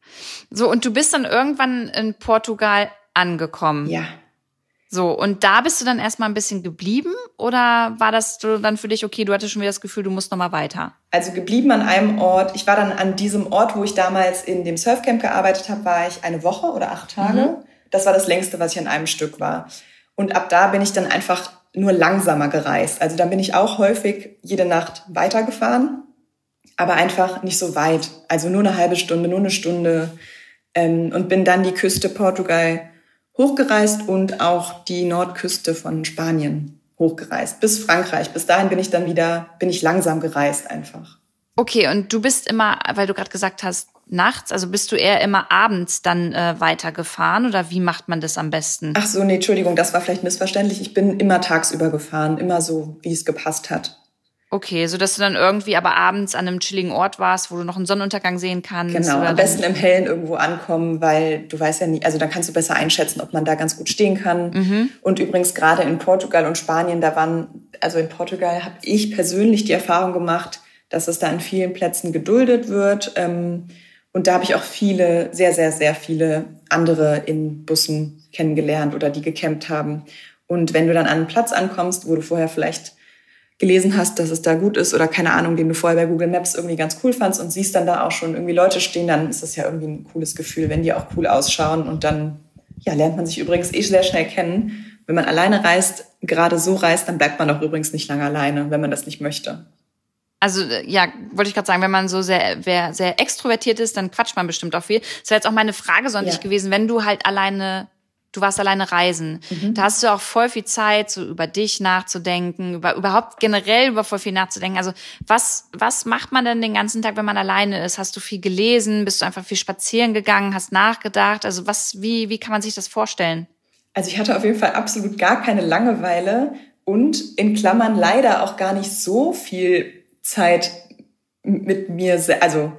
So, und du bist dann irgendwann in Portugal angekommen. Ja. So, und da bist du dann erstmal ein bisschen geblieben oder war das dann für dich, okay, du hattest schon wieder das Gefühl, du musst nochmal weiter? Also geblieben an einem Ort. Ich war dann an diesem Ort, wo ich damals in dem Surfcamp gearbeitet habe, war ich eine Woche oder acht Tage. Mhm. Das war das längste, was ich an einem Stück war. Und ab da bin ich dann einfach nur langsamer gereist. Also da bin ich auch häufig jede Nacht weitergefahren, aber einfach nicht so weit. Also nur eine halbe Stunde, nur eine Stunde. Ähm, und bin dann die Küste Portugal hochgereist und auch die Nordküste von Spanien hochgereist, bis Frankreich. Bis dahin bin ich dann wieder, bin ich langsam gereist einfach. Okay, und du bist immer, weil du gerade gesagt hast, nachts, also bist du eher immer abends dann äh, weitergefahren oder wie macht man das am besten? Ach so, nee, Entschuldigung, das war vielleicht missverständlich. Ich bin immer tagsüber gefahren, immer so, wie es gepasst hat. Okay, so dass du dann irgendwie aber abends an einem chilligen Ort warst, wo du noch einen Sonnenuntergang sehen kannst. Genau, oder am besten im Hellen irgendwo ankommen, weil du weißt ja nie, also dann kannst du besser einschätzen, ob man da ganz gut stehen kann. Mhm. Und übrigens gerade in Portugal und Spanien, da waren, also in Portugal habe ich persönlich die Erfahrung gemacht, dass es da an vielen Plätzen geduldet wird. Und da habe ich auch viele, sehr, sehr, sehr viele andere in Bussen kennengelernt oder die gecampt haben. Und wenn du dann an einen Platz ankommst, wo du vorher vielleicht gelesen hast, dass es da gut ist oder keine Ahnung, den du vorher bei Google Maps irgendwie ganz cool fandst und siehst dann da auch schon irgendwie Leute stehen, dann ist das ja irgendwie ein cooles Gefühl, wenn die auch cool ausschauen und dann ja, lernt man sich übrigens eh sehr schnell kennen. Wenn man alleine reist, gerade so reist, dann bleibt man auch übrigens nicht lange alleine, wenn man das nicht möchte. Also ja, wollte ich gerade sagen, wenn man so sehr, wer, sehr extrovertiert ist, dann quatscht man bestimmt auch viel. Das wäre jetzt auch meine Frage so an dich ja. gewesen, wenn du halt alleine Du warst alleine reisen. Mhm. Da hast du auch voll viel Zeit, so über dich nachzudenken, über überhaupt generell über voll viel nachzudenken. Also was was macht man denn den ganzen Tag, wenn man alleine ist? Hast du viel gelesen? Bist du einfach viel spazieren gegangen? Hast nachgedacht? Also was wie wie kann man sich das vorstellen? Also ich hatte auf jeden Fall absolut gar keine Langeweile und in Klammern leider auch gar nicht so viel Zeit mit mir, also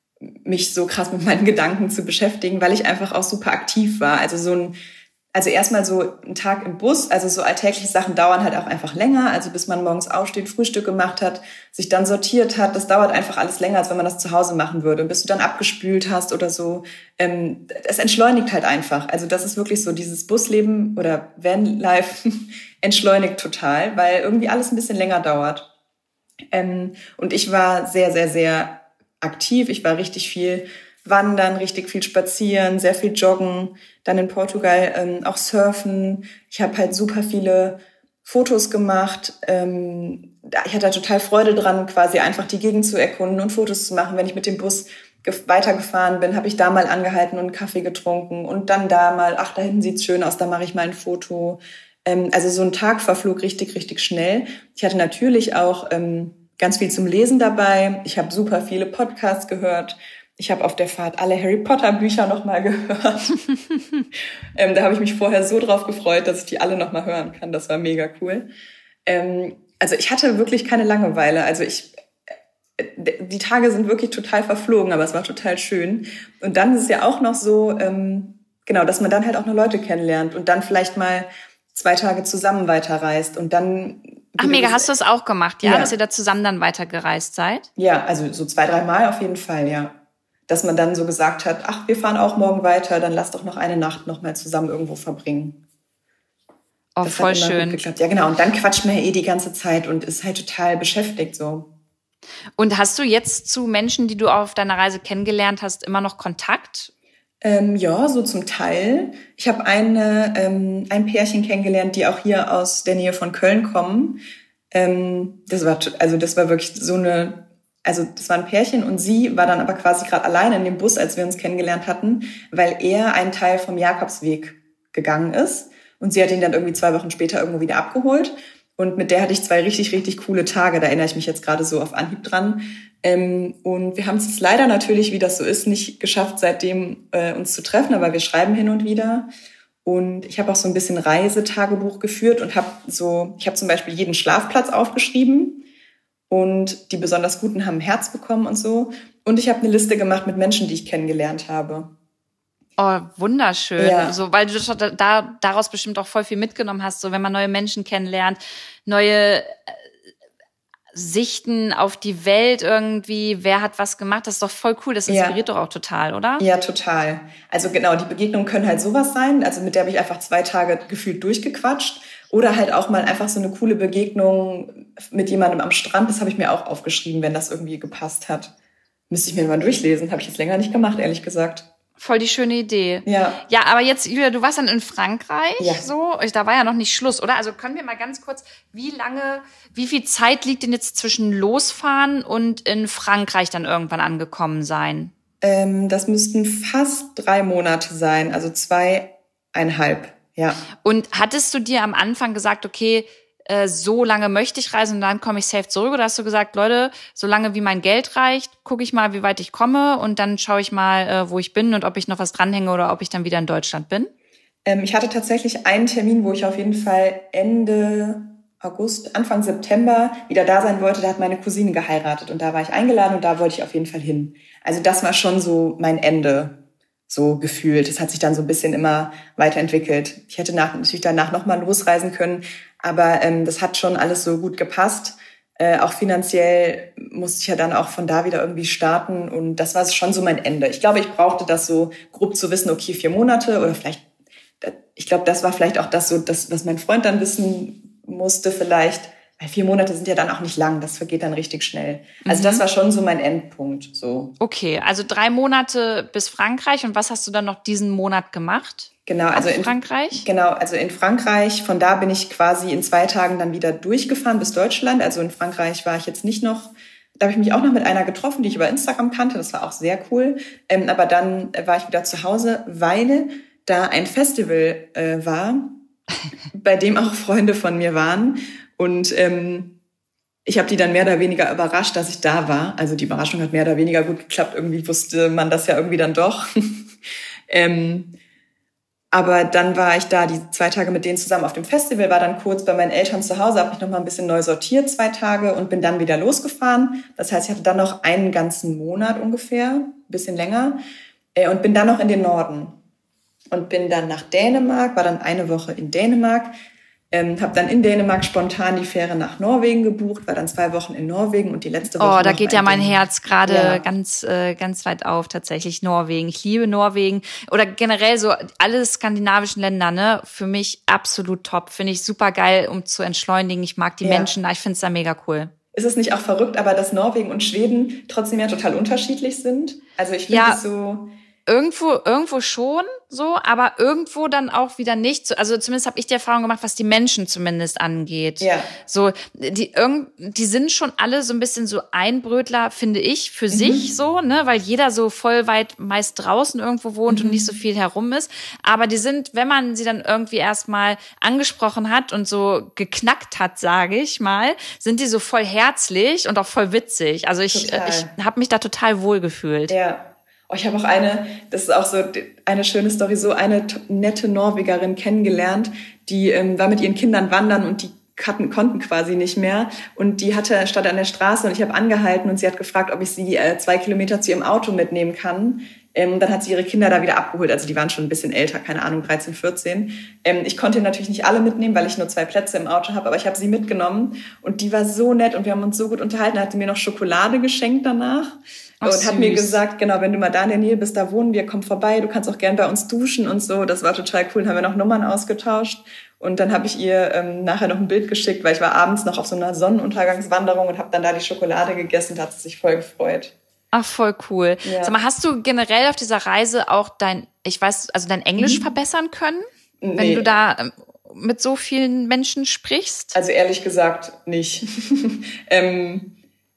mich so krass mit meinen Gedanken zu beschäftigen, weil ich einfach auch super aktiv war. Also so ein Also erstmal so ein Tag im Bus, also so alltägliche Sachen dauern halt auch einfach länger, also bis man morgens aufsteht, Frühstück gemacht hat, sich dann sortiert hat, das dauert einfach alles länger, als wenn man das zu Hause machen würde. Und bis du dann abgespült hast oder so, ähm, es entschleunigt halt einfach. Also das ist wirklich so, dieses Busleben oder Vanlife entschleunigt total, weil irgendwie alles ein bisschen länger dauert. Ähm, und ich war sehr, sehr, sehr aktiv, ich war richtig viel wandern, richtig viel spazieren, sehr viel joggen, dann in Portugal ähm, auch surfen. Ich habe halt super viele Fotos gemacht. Ähm, ich hatte da total Freude dran, quasi einfach die Gegend zu erkunden und Fotos zu machen. Wenn ich mit dem Bus ge- weitergefahren bin, habe ich da mal angehalten und einen Kaffee getrunken und dann da mal, ach, da hinten sieht's schön aus, da mache ich mal ein Foto. Ähm, also so ein Tag verflog richtig, richtig schnell. Ich hatte natürlich auch ähm, ganz viel zum Lesen dabei. Ich habe super viele Podcasts gehört. Ich habe auf der Fahrt alle Harry Potter Bücher nochmal gehört. ähm, da habe ich mich vorher so drauf gefreut, dass ich die alle nochmal hören kann. Das war mega cool. Ähm, also ich hatte wirklich keine Langeweile. Also ich, die Tage sind wirklich total verflogen, aber es war total schön. Und dann ist es ja auch noch so, ähm, genau, dass man dann halt auch noch Leute kennenlernt und dann vielleicht mal zwei Tage zusammen weiterreist und dann Ach mega, hast du das auch gemacht, ja? ja? Dass ihr da zusammen dann weitergereist seid? Ja, also so zwei, drei Mal auf jeden Fall, ja. Dass man dann so gesagt hat, ach, wir fahren auch morgen weiter, dann lass doch noch eine Nacht noch mal zusammen irgendwo verbringen. Oh, das voll hat immer schön. gut geklappt. Ja, genau. Und dann quatscht man ja eh die ganze Zeit und ist halt total beschäftigt so. Und hast du jetzt zu Menschen, die du auf deiner Reise kennengelernt hast, immer noch Kontakt? Ähm, ja, so zum Teil. Ich habe eine ähm, ein Pärchen kennengelernt, die auch hier aus der Nähe von Köln kommen. Ähm, das war also das war wirklich so eine, also das war ein Pärchen und sie war dann aber quasi gerade alleine in dem Bus, als wir uns kennengelernt hatten, weil er einen Teil vom Jakobsweg gegangen ist und sie hat ihn dann irgendwie zwei Wochen später irgendwo wieder abgeholt. Und mit der hatte ich zwei richtig, richtig coole Tage. Da erinnere ich mich jetzt gerade so auf Anhieb dran. Ähm, und wir haben es jetzt leider natürlich, wie das so ist, nicht geschafft, seitdem äh, uns zu treffen. Aber wir schreiben hin und wieder. Und ich habe auch so ein bisschen Reisetagebuch geführt und habe so, ich habe zum Beispiel jeden Schlafplatz aufgeschrieben. Und die besonders Guten haben ein Herz bekommen und so. Und ich habe eine Liste gemacht mit Menschen, die ich kennengelernt habe. Oh, wunderschön. Ja. So, weil du da daraus bestimmt auch voll viel mitgenommen hast, so wenn man neue Menschen kennenlernt, neue äh, Sichten auf die Welt irgendwie, wer hat was gemacht, das ist doch voll cool, das inspiriert ja. doch auch total, oder? Ja, total. Also genau, die Begegnungen können halt sowas sein, also mit der habe ich einfach zwei Tage gefühlt durchgequatscht oder halt auch mal einfach so eine coole Begegnung mit jemandem am Strand, das habe ich mir auch aufgeschrieben, wenn das irgendwie gepasst hat. Müsste ich mir mal durchlesen, habe ich jetzt länger nicht gemacht, ehrlich gesagt. Voll die schöne Idee. Ja. Ja, aber jetzt, Julia, du warst dann in Frankreich, ja. so. Da war ja noch nicht Schluss, oder? Also können wir mal ganz kurz, wie lange, wie viel Zeit liegt denn jetzt zwischen Losfahren und in Frankreich dann irgendwann angekommen sein? Ähm, das müssten fast drei Monate sein, also zweieinhalb, ja. Und hattest du dir am Anfang gesagt, okay, so lange möchte ich reisen und dann komme ich safe zurück? Oder hast du gesagt, Leute, solange wie mein Geld reicht, gucke ich mal, wie weit ich komme und dann schaue ich mal, wo ich bin und ob ich noch was dranhänge oder ob ich dann wieder in Deutschland bin? Ähm, ich hatte tatsächlich einen Termin, wo ich auf jeden Fall Ende August, Anfang September wieder da sein wollte. Da hat meine Cousine geheiratet und da war ich eingeladen und da wollte ich auf jeden Fall hin. Also das war schon so mein Ende, so gefühlt. Das hat sich dann so ein bisschen immer weiterentwickelt. Ich hätte nach, natürlich danach nochmal losreisen können, aber ähm, das hat schon alles so gut gepasst. Äh, auch finanziell musste ich ja dann auch von da wieder irgendwie starten und das war schon so mein Ende. Ich glaube, ich brauchte das so grob zu wissen, okay, vier Monate oder vielleicht, ich glaube, das war vielleicht auch das so, das, was mein Freund dann wissen musste vielleicht, weil vier Monate sind ja dann auch nicht lang, das vergeht dann richtig schnell. Also mhm. das war schon so mein Endpunkt. So. Okay, also drei Monate bis Frankreich und was hast du dann noch diesen Monat gemacht? Genau, also in Frankreich? Genau, also in Frankreich, von da bin ich quasi in zwei Tagen dann wieder durchgefahren bis Deutschland. Also in Frankreich war ich jetzt nicht noch, da habe ich mich auch noch mit einer getroffen, die ich über Instagram kannte, das war auch sehr cool. Ähm, aber dann war ich wieder zu Hause, weil da ein Festival äh, war, bei dem auch Freunde von mir waren. Und ähm, ich habe die dann mehr oder weniger überrascht, dass ich da war. Also die Überraschung hat mehr oder weniger gut geklappt. Irgendwie wusste man das ja irgendwie dann doch. ähm, aber dann war ich da die zwei Tage mit denen zusammen auf dem Festival, war dann kurz bei meinen Eltern zu Hause, habe mich noch mal ein bisschen neu sortiert, zwei Tage und bin dann wieder losgefahren. Das heißt, ich hatte dann noch einen ganzen Monat ungefähr, ein bisschen länger, äh, und bin dann noch in den Norden. Und bin dann nach Dänemark, war dann eine Woche in Dänemark, ähm, habe dann in Dänemark spontan die Fähre nach Norwegen gebucht, war dann zwei Wochen in Norwegen und die letzte Woche. Oh, da geht ja mein Dänemark. Herz gerade ja. ganz, äh, ganz weit auf, tatsächlich Norwegen. Ich liebe Norwegen oder generell so alle skandinavischen Länder, ne? Für mich absolut top. Finde ich super geil, um zu entschleunigen. Ich mag die ja. Menschen da, ich finde es da mega cool. Ist es nicht auch verrückt, aber dass Norwegen und Schweden trotzdem ja total unterschiedlich sind? Also ich finde ja. es so... Irgendwo, irgendwo schon so, aber irgendwo dann auch wieder nicht. So, also zumindest habe ich die Erfahrung gemacht, was die Menschen zumindest angeht. Ja. So, die irgend, die sind schon alle so ein bisschen so Einbrötler, finde ich, für mhm. sich so, ne, weil jeder so voll weit meist draußen irgendwo wohnt mhm. und nicht so viel herum ist. Aber die sind, wenn man sie dann irgendwie erstmal angesprochen hat und so geknackt hat, sage ich mal, sind die so voll herzlich und auch voll witzig. Also ich, äh, ich habe mich da total wohl gefühlt. Ja. Oh, ich habe auch eine, das ist auch so eine schöne Story, so eine t- nette Norwegerin kennengelernt, die ähm, war mit ihren Kindern wandern und die hatten, konnten quasi nicht mehr. Und die hatte, stand an der Straße und ich habe angehalten und sie hat gefragt, ob ich sie äh, zwei Kilometer zu ihrem Auto mitnehmen kann. Ähm, dann hat sie ihre Kinder da wieder abgeholt. Also die waren schon ein bisschen älter, keine Ahnung, dreizehn, vierzehn. Ähm, ich konnte natürlich nicht alle mitnehmen, weil ich nur zwei Plätze im Auto habe. Aber ich habe sie mitgenommen. Und die war so nett und wir haben uns so gut unterhalten. Da hat sie mir noch Schokolade geschenkt danach. Ach, und hat süß. Mir gesagt, genau, wenn du mal da in der Nähe bist, da wohnen wir, komm vorbei. Du kannst auch gern bei uns duschen und so. Das war total cool. Dann haben wir noch Nummern ausgetauscht. Und dann habe ich ihr ähm, nachher noch ein Bild geschickt, weil ich war abends noch auf so einer Sonnenuntergangswanderung und habe dann da die Schokolade gegessen. Da hat sie sich voll gefreut. Ach, voll cool. Ja. Sag mal, hast du generell auf dieser Reise auch dein, ich weiß, also dein Englisch mhm. verbessern können? Nee. Wenn du da ähm, mit so vielen Menschen sprichst? Also ehrlich gesagt nicht. ähm,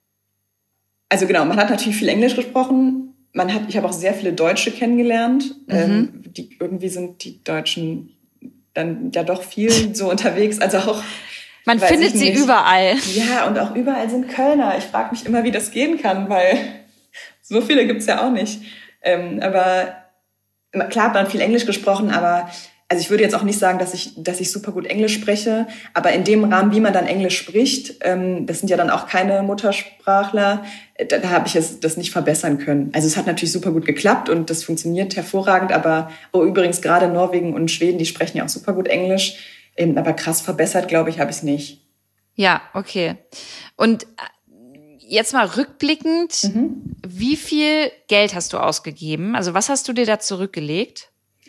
also genau, man hat natürlich viel Englisch gesprochen. Man hat, ich habe auch sehr viele Deutsche kennengelernt. Mhm. Ähm, die, irgendwie sind die Deutschen dann ja doch viel so unterwegs. Also auch man findet sie überall. Ja, und auch überall sind Kölner. Ich frage mich immer, wie das gehen kann, weil so viele gibt's ja auch nicht. Ähm, aber klar hat man viel Englisch gesprochen, aber also ich würde jetzt auch nicht sagen, dass ich, dass ich super gut Englisch spreche, aber in dem Rahmen, wie man dann Englisch spricht, ähm, das sind ja dann auch keine Muttersprachler, da, da habe ich es, das nicht verbessern können. Also es hat natürlich super gut geklappt und das funktioniert hervorragend, aber oh, übrigens gerade Norwegen und Schweden, die sprechen ja auch super gut Englisch, ähm, aber krass verbessert, glaube ich, habe ich es nicht. Ja, okay. Und jetzt mal rückblickend, mhm. wie viel Geld hast du ausgegeben? Also was hast du dir da zurückgelegt?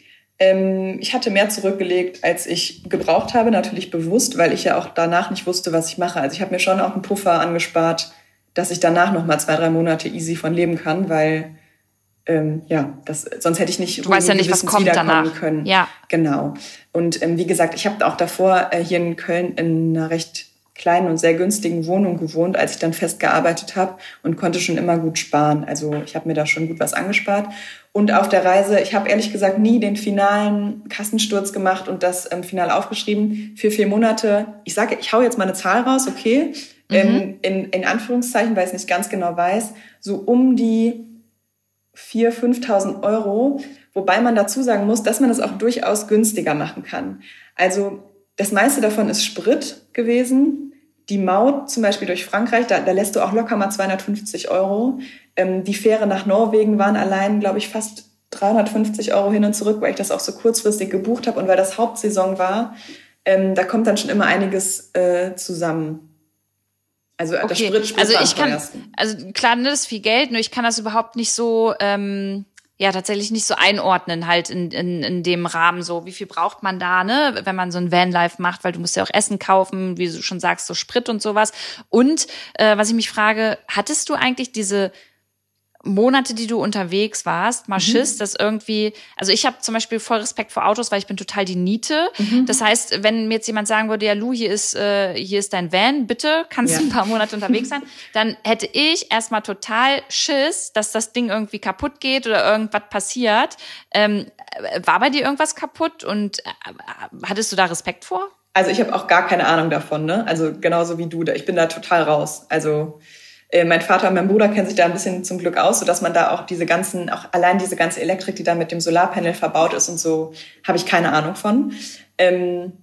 Ähm, ich hatte mehr zurückgelegt, als ich gebraucht habe, natürlich bewusst, weil ich ja auch danach nicht wusste, was ich mache. Also ich habe mir schon auch einen Puffer angespart, dass ich danach noch mal zwei, drei Monate easy von leben kann, weil ähm, ja, das, sonst hätte ich nicht du weißt ja nicht, was kommt danach können. Ja, genau. Und ähm, wie gesagt, ich habe auch davor äh, hier in Köln in einer recht kleinen und sehr günstigen Wohnung gewohnt, als ich dann fest gearbeitet habe und konnte schon immer gut sparen. Also ich habe mir da schon gut was angespart. Und auf der Reise, ich habe ehrlich gesagt nie den finalen Kassensturz gemacht und das ähm, final aufgeschrieben für vier Monate. Ich sage, ich hau jetzt mal eine Zahl raus, okay, mhm. ähm, in, in Anführungszeichen, weil ich es nicht ganz genau weiß, so um die viertausend, fünftausend Euro, wobei man dazu sagen muss, dass man das auch durchaus günstiger machen kann. Also das meiste davon ist Sprit gewesen. Die Maut zum Beispiel durch Frankreich, da, da lässt du auch locker mal zweihundertfünfzig Euro. Ähm, die Fähre nach Norwegen waren allein, glaube ich, fast dreihundertfünfzig Euro hin und zurück, weil ich das auch so kurzfristig gebucht habe und weil das Hauptsaison war. Ähm, da kommt dann schon immer einiges äh, zusammen. Also okay. das Sprit, Sprit also war ich am kann, teuersten. Also klar, ne, das ist viel Geld, nur ich kann das überhaupt nicht so... Ähm ja, tatsächlich nicht so einordnen halt in, in, in dem Rahmen so, wie viel braucht man da, ne, wenn man so ein Vanlife macht, weil du musst ja auch Essen kaufen, wie du schon sagst, so Sprit und sowas. Und äh, was ich mich frage, hattest du eigentlich diese Monate, die du unterwegs warst, mal mhm. Schiss, dass irgendwie, also ich habe zum Beispiel voll Respekt vor Autos, weil ich bin total die Niete. Mhm. Das heißt, wenn mir jetzt jemand sagen würde, ja Lu, hier ist äh, hier ist dein Van, bitte, kannst ja. du ein paar Monate unterwegs sein, dann hätte ich erstmal total Schiss, dass das Ding irgendwie kaputt geht oder irgendwas passiert. Ähm, war bei dir irgendwas kaputt und äh, hattest du da Respekt vor? Also ich habe auch gar keine Ahnung davon, ne? Also genauso wie du, ich bin da total raus. Also mein Vater und mein Bruder kennen sich da ein bisschen zum Glück aus, sodass man da auch diese ganzen, auch allein diese ganze Elektrik, die da mit dem Solarpanel verbaut ist und so, habe ich keine Ahnung von. Ähm,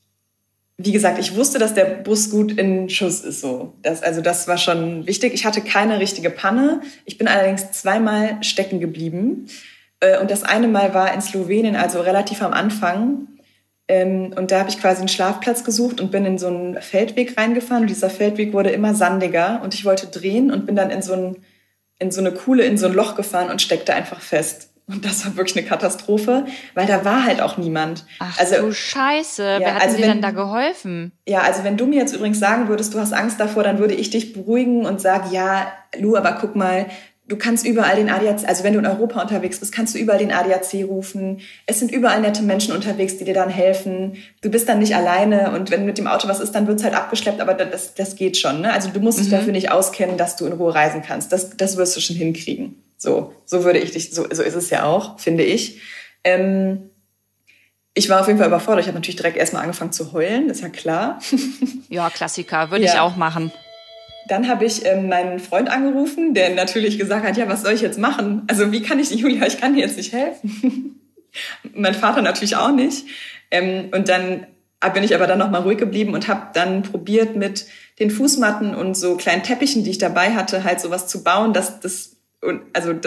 wie gesagt, ich wusste, dass der Bus gut in Schuss ist, so. Das, also das war schon wichtig. Ich hatte keine richtige Panne. Ich bin allerdings zweimal stecken geblieben. Und das eine Mal war in Slowenien, also relativ am Anfang. Und da habe ich quasi einen Schlafplatz gesucht und bin in so einen Feldweg reingefahren. Und dieser Feldweg wurde immer sandiger und ich wollte drehen und bin dann in so, ein, in so eine Kuhle, in so ein Loch gefahren und steckte einfach fest. Und das war wirklich eine Katastrophe, weil da war halt auch niemand. Ach also, du Scheiße, ja, wer hat also dir denn da geholfen? Ja, also wenn du mir jetzt übrigens sagen würdest, du hast Angst davor, dann würde ich dich beruhigen und sagen, ja, Lu, aber guck mal, du kannst überall den A D A C, also wenn du in Europa unterwegs bist, kannst du überall den A D A C rufen. Es sind überall nette Menschen unterwegs, die dir dann helfen. Du bist dann nicht alleine und wenn mit dem Auto was ist, dann wird's halt abgeschleppt, aber das, das geht schon. Ne? Also du musst dich mhm. dafür nicht auskennen, dass du in Ruhe reisen kannst. Das, das wirst du schon hinkriegen. So, so würde ich dich, so, so ist es ja auch, finde ich. Ähm, ich war auf jeden Fall überfordert. Ich habe natürlich direkt erstmal angefangen zu heulen, ist ja klar. Ja, Klassiker, würde ja. ich auch machen. Dann habe ich ähm, meinen Freund angerufen, der natürlich gesagt hat, ja, was soll ich jetzt machen? Also wie kann ich, Julia, ich kann dir jetzt nicht helfen. Mein Vater natürlich auch nicht. Ähm, und dann bin ich aber dann nochmal ruhig geblieben und habe dann probiert, mit den Fußmatten und so kleinen Teppichen, die ich dabei hatte, halt sowas zu bauen, dass das, also das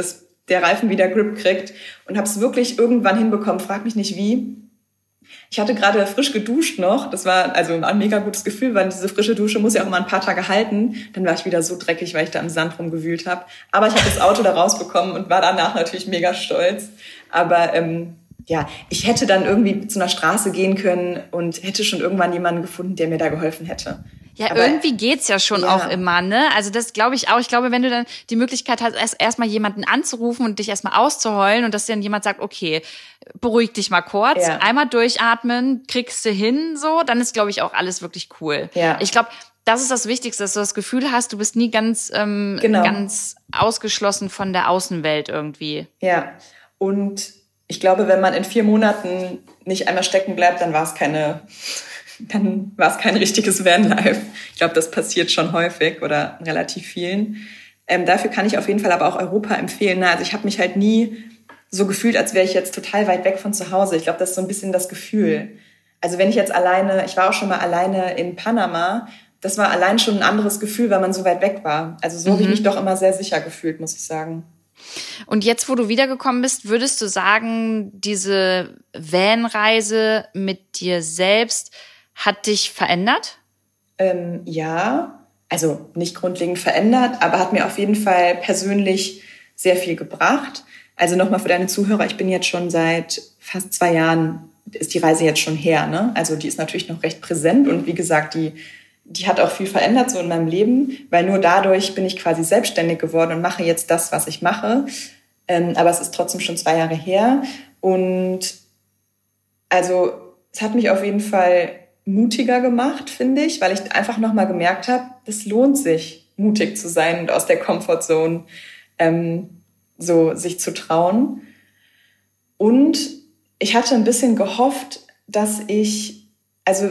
der Reifen wieder Grip kriegt und habe es wirklich irgendwann hinbekommen, frag mich nicht wie. Ich hatte gerade frisch geduscht noch, das war also ein mega gutes Gefühl, weil diese frische Dusche muss ja auch mal ein paar Tage halten. Dann war ich wieder so dreckig, weil ich da im Sand rumgewühlt habe. Aber ich habe das Auto da rausbekommen und war danach natürlich mega stolz. Aber ähm, ja, ich hätte dann irgendwie zu einer Straße gehen können und hätte schon irgendwann jemanden gefunden, der mir da geholfen hätte. Ja, aber irgendwie geht's ja schon ja. auch immer, ne? Also das glaube ich auch. Ich glaube, wenn du dann die Möglichkeit hast, erst erstmal jemanden anzurufen und dich erstmal auszuheulen und dass dann jemand sagt, okay, beruhig dich mal kurz, ja. einmal durchatmen, kriegst du hin, so, dann ist, glaube ich, auch alles wirklich cool. Ja. Ich glaube, das ist das Wichtigste, dass du das Gefühl hast, du bist nie ganz, ähm, genau. ganz ausgeschlossen von der Außenwelt irgendwie. Ja, und ich glaube, wenn man in vier Monaten nicht einmal stecken bleibt, dann war es keine... dann war es kein richtiges Vanlife. Ich glaube, das passiert schon häufig oder relativ vielen. Ähm, dafür kann ich auf jeden Fall aber auch Europa empfehlen. Also ich habe mich halt nie so gefühlt, als wäre ich jetzt total weit weg von zu Hause. Ich glaube, das ist so ein bisschen das Gefühl. Also wenn ich jetzt alleine, ich war auch schon mal alleine in Panama, das war allein schon ein anderes Gefühl, weil man so weit weg war. Also so mhm. habe ich mich doch immer sehr sicher gefühlt, muss ich sagen. Und jetzt, wo du wiedergekommen bist, würdest du sagen, diese Van-Reise mit dir selbst hat dich verändert? Ähm, ja, also nicht grundlegend verändert, aber hat mir auf jeden Fall persönlich sehr viel gebracht. Also nochmal für deine Zuhörer, ich bin jetzt schon seit fast zwei Jahren, ist die Reise jetzt schon her, ne? Also die ist natürlich noch recht präsent und wie gesagt, die, die hat auch viel verändert so in meinem Leben, weil nur dadurch bin ich quasi selbstständig geworden und mache jetzt das, was ich mache. Ähm, aber es ist trotzdem schon zwei Jahre her und also es hat mich auf jeden Fall mutiger gemacht, finde ich, weil ich einfach nochmal gemerkt habe, es lohnt sich, mutig zu sein und aus der Comfortzone ähm, so sich zu trauen. Und ich hatte ein bisschen gehofft, dass ich, also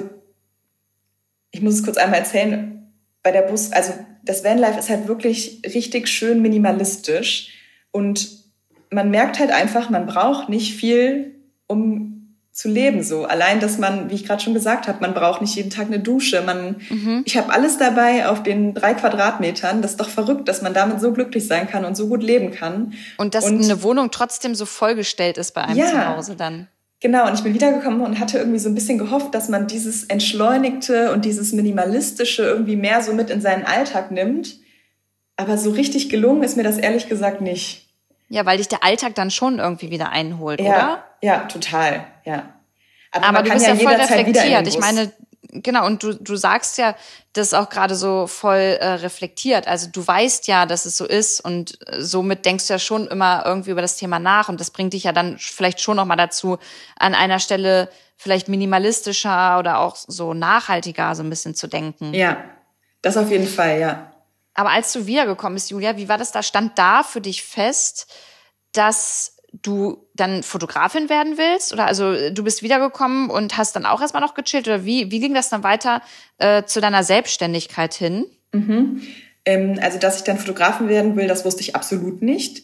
ich muss es kurz einmal erzählen, bei der Bus, also das Vanlife ist halt wirklich richtig schön minimalistisch und man merkt halt einfach, man braucht nicht viel, um zu leben so. Allein, dass man, wie ich gerade schon gesagt habe, man braucht nicht jeden Tag eine Dusche. Man, mhm. Ich habe alles dabei auf den drei Quadratmetern. Das ist doch verrückt, dass man damit so glücklich sein kann und so gut leben kann. Und dass und, eine Wohnung trotzdem so vollgestellt ist bei einem ja, zu Hause dann. Genau, und ich bin wiedergekommen und hatte irgendwie so ein bisschen gehofft, dass man dieses Entschleunigte und dieses Minimalistische irgendwie mehr so mit in seinen Alltag nimmt. Aber so richtig gelungen ist mir das ehrlich gesagt nicht. Ja, weil dich der Alltag dann schon irgendwie wieder einholt, ja, oder? Ja, total, ja. Aber, Aber du bist ja, ja voll reflektiert. Ich meine, genau, und du, du sagst ja das auch gerade so voll äh, reflektiert. Also du weißt ja, dass es so ist und äh, somit denkst du ja schon immer irgendwie über das Thema nach und das bringt dich ja dann vielleicht schon nochmal dazu, an einer Stelle vielleicht minimalistischer oder auch so nachhaltiger so ein bisschen zu denken. Ja, das auf jeden Fall, ja. Aber als du wiedergekommen bist, Julia, wie war das da? Stand da für dich fest, dass du dann Fotografin werden willst? Oder also du bist wiedergekommen und hast dann auch erstmal noch gechillt? Oder wie, wie ging das dann weiter äh, zu deiner Selbstständigkeit hin? Mhm. Ähm, also, dass ich dann Fotografin werden will, das wusste ich absolut nicht.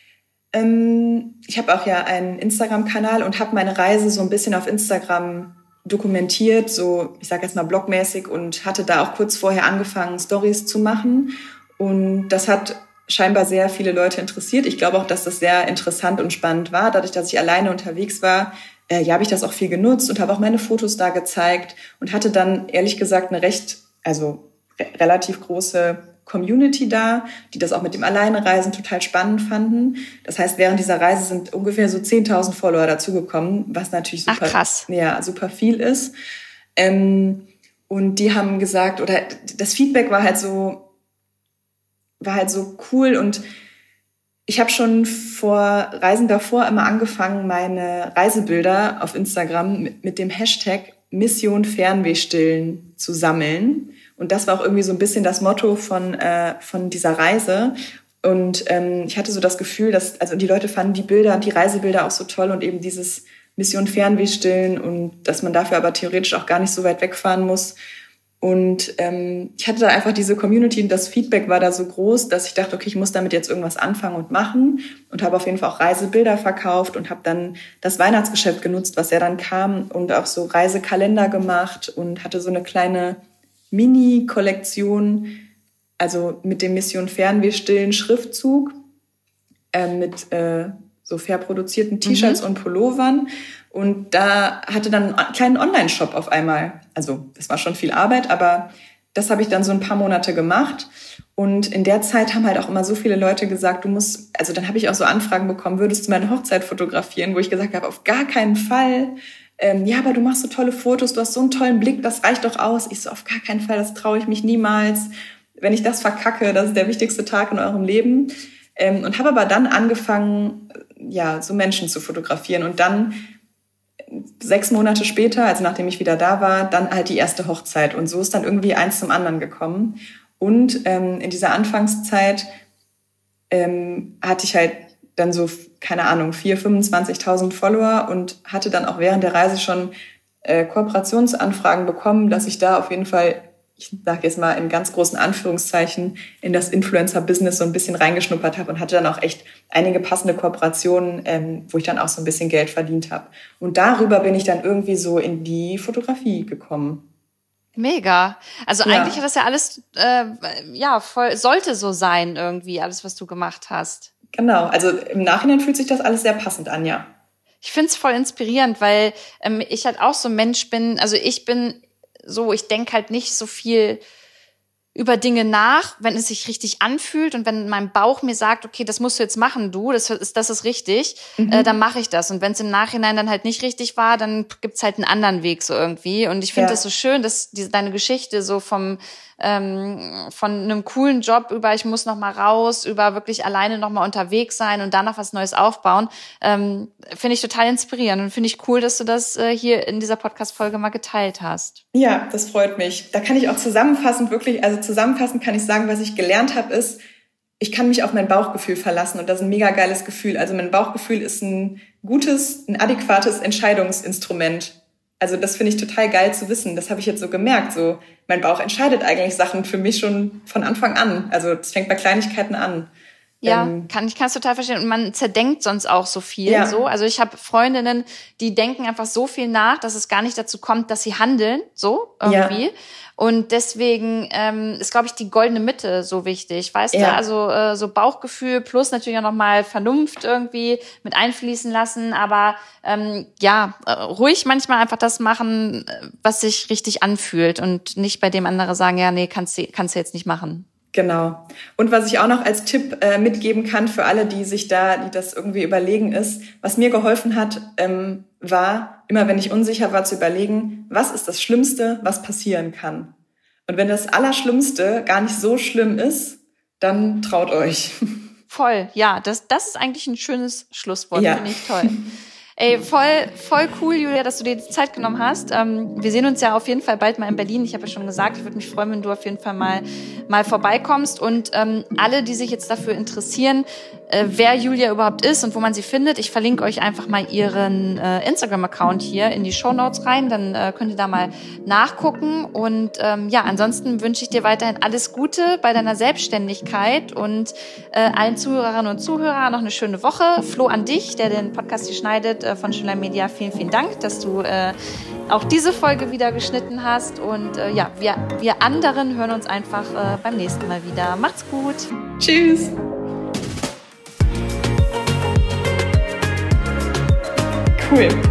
Ähm, ich habe auch ja einen Instagram-Kanal und habe meine Reise so ein bisschen auf Instagram dokumentiert, so ich sage jetzt mal blogmäßig und hatte da auch kurz vorher angefangen, Stories zu machen. Und das hat scheinbar sehr viele Leute interessiert. Ich glaube auch, dass das sehr interessant und spannend war. Dadurch, dass ich alleine unterwegs war, äh, ja, habe ich das auch viel genutzt und habe auch meine Fotos da gezeigt und hatte dann ehrlich gesagt eine recht, also re- relativ große Community da, die das auch mit dem Alleinereisen total spannend fanden. Das heißt, während dieser Reise sind ungefähr so zehntausend Follower dazugekommen, was natürlich super, Ach, krass. Ja, super viel ist. Ähm, und die haben gesagt, oder das Feedback war halt so, war halt so cool und ich habe schon vor Reisen davor immer angefangen, meine Reisebilder auf Instagram mit, mit dem Hashtag Mission Fernweh stillen zu sammeln. Und das war auch irgendwie so ein bisschen das Motto von, äh, von dieser Reise. Und ähm, ich hatte so das Gefühl, dass, also die Leute fanden die Bilder, die Reisebilder auch so toll und eben dieses Mission Fernweh stillen und dass man dafür aber theoretisch auch gar nicht so weit wegfahren muss. Und ähm, ich hatte da einfach diese Community und das Feedback war da so groß, dass ich dachte, okay, ich muss damit jetzt irgendwas anfangen und machen und habe auf jeden Fall auch Reisebilder verkauft und habe dann das Weihnachtsgeschäft genutzt, was ja dann kam und auch so Reisekalender gemacht und hatte so eine kleine Mini-Kollektion, also mit dem Mission Fernweh stillen Schriftzug. äh, mit äh, so fair produzierten T-Shirts mhm. und Pullovern. Und da hatte dann einen kleinen Online-Shop auf einmal. Also das war schon viel Arbeit, aber das habe ich dann so ein paar Monate gemacht. Und in der Zeit haben halt auch immer so viele Leute gesagt, du musst, also dann habe ich auch so Anfragen bekommen, würdest du meine Hochzeit fotografieren? Wo ich gesagt habe, auf gar keinen Fall. Ähm, ja, aber du machst so tolle Fotos, du hast so einen tollen Blick, das reicht doch aus. Ich so, auf gar keinen Fall, das traue ich mich niemals. Wenn ich das verkacke, das ist der wichtigste Tag in eurem Leben. Ähm, und habe aber dann angefangen, ja, so Menschen zu fotografieren. Und dann sechs Monate später, also nachdem ich wieder da war, dann halt die erste Hochzeit. Und so ist dann irgendwie eins zum anderen gekommen. Und ähm, in dieser Anfangszeit ähm, hatte ich halt dann so, keine Ahnung, vierundzwanzigtausend, fünfundzwanzigtausend Follower und hatte dann auch während der Reise schon äh, Kooperationsanfragen bekommen, dass ich da auf jeden Fall, ich sage jetzt mal in ganz großen Anführungszeichen, in das Influencer-Business so ein bisschen reingeschnuppert habe und hatte dann auch echt einige passende Kooperationen, ähm, wo ich dann auch so ein bisschen Geld verdient habe. Und darüber bin ich dann irgendwie so in die Fotografie gekommen. Mega. Also ja. eigentlich hat das ja alles, äh, ja, voll, sollte so sein irgendwie, alles, was du gemacht hast. Genau. Also im Nachhinein fühlt sich das alles sehr passend an, ja. Ich find's voll inspirierend, weil ähm, ich halt auch so ein Mensch bin, also ich bin so, ich denke halt nicht so viel über Dinge nach, wenn es sich richtig anfühlt und wenn mein Bauch mir sagt, okay, das musst du jetzt machen, du, das ist, das ist richtig, mhm. äh, dann mache ich das. Und wenn es im Nachhinein dann halt nicht richtig war, dann gibt's halt einen anderen Weg so irgendwie. Und ich finde ja. das so schön, dass diese, deine Geschichte so vom ähm, von einem coolen Job über, ich muss noch mal raus, über wirklich alleine noch mal unterwegs sein und danach was Neues aufbauen, ähm, finde ich total inspirierend und finde ich cool, dass du das äh, hier in dieser Podcast-Folge mal geteilt hast. Ja, das freut mich. Da kann ich auch zusammenfassend wirklich, also zusammenfassend kann ich sagen, was ich gelernt habe, ist, ich kann mich auf mein Bauchgefühl verlassen und das ist ein mega geiles Gefühl. Also mein Bauchgefühl ist ein gutes, ein adäquates Entscheidungsinstrument. Also das finde ich total geil zu wissen. Das habe ich jetzt so gemerkt. So, mein Bauch entscheidet eigentlich Sachen für mich schon von Anfang an. Also es fängt bei Kleinigkeiten an. Ja, ähm, kann ich kann es total verstehen. Und man zerdenkt sonst auch so viel. Ja. So, also ich habe Freundinnen, die denken einfach so viel nach, dass es gar nicht dazu kommt, dass sie handeln. So irgendwie. Ja. Und deswegen ähm, ist, glaube ich, die goldene Mitte so wichtig, weißt ja. du? Also äh, so Bauchgefühl plus natürlich auch nochmal Vernunft irgendwie mit einfließen lassen. Aber ähm, ja, äh, ruhig manchmal einfach das machen, was sich richtig anfühlt und nicht bei dem andere sagen, ja, nee, kannst du kannst du jetzt nicht machen. Genau. Und was ich auch noch als Tipp äh, mitgeben kann für alle, die sich da, die das irgendwie überlegen, ist, was mir geholfen hat, ähm, war, immer wenn ich unsicher war, zu überlegen, was ist das Schlimmste, was passieren kann. Und wenn das Allerschlimmste gar nicht so schlimm ist, dann traut euch. Voll, ja, das, das ist eigentlich ein schönes Schlusswort, ja. finde ich toll. Ey, voll, voll cool, Julia, dass du dir die Zeit genommen hast. Ähm, wir sehen uns ja auf jeden Fall bald mal in Berlin. Ich habe ja schon gesagt, ich würde mich freuen, wenn du auf jeden Fall mal, mal vorbeikommst. Und ähm, alle, die sich jetzt dafür interessieren, äh, wer Julia überhaupt ist und wo man sie findet, ich verlinke euch einfach mal ihren äh, Instagram-Account hier in die Shownotes rein. Dann äh, könnt ihr da mal nachgucken. Und ähm, ja, ansonsten wünsche ich dir weiterhin alles Gute bei deiner Selbstständigkeit und äh, allen Zuhörerinnen und Zuhörern noch eine schöne Woche. Flo, an dich, der den Podcast hier schneidet, von Schönlein Media, vielen, vielen Dank, dass du äh, auch diese Folge wieder geschnitten hast. Und äh, ja, wir, wir anderen hören uns einfach äh, beim nächsten Mal wieder. Macht's gut. Tschüss. Cool.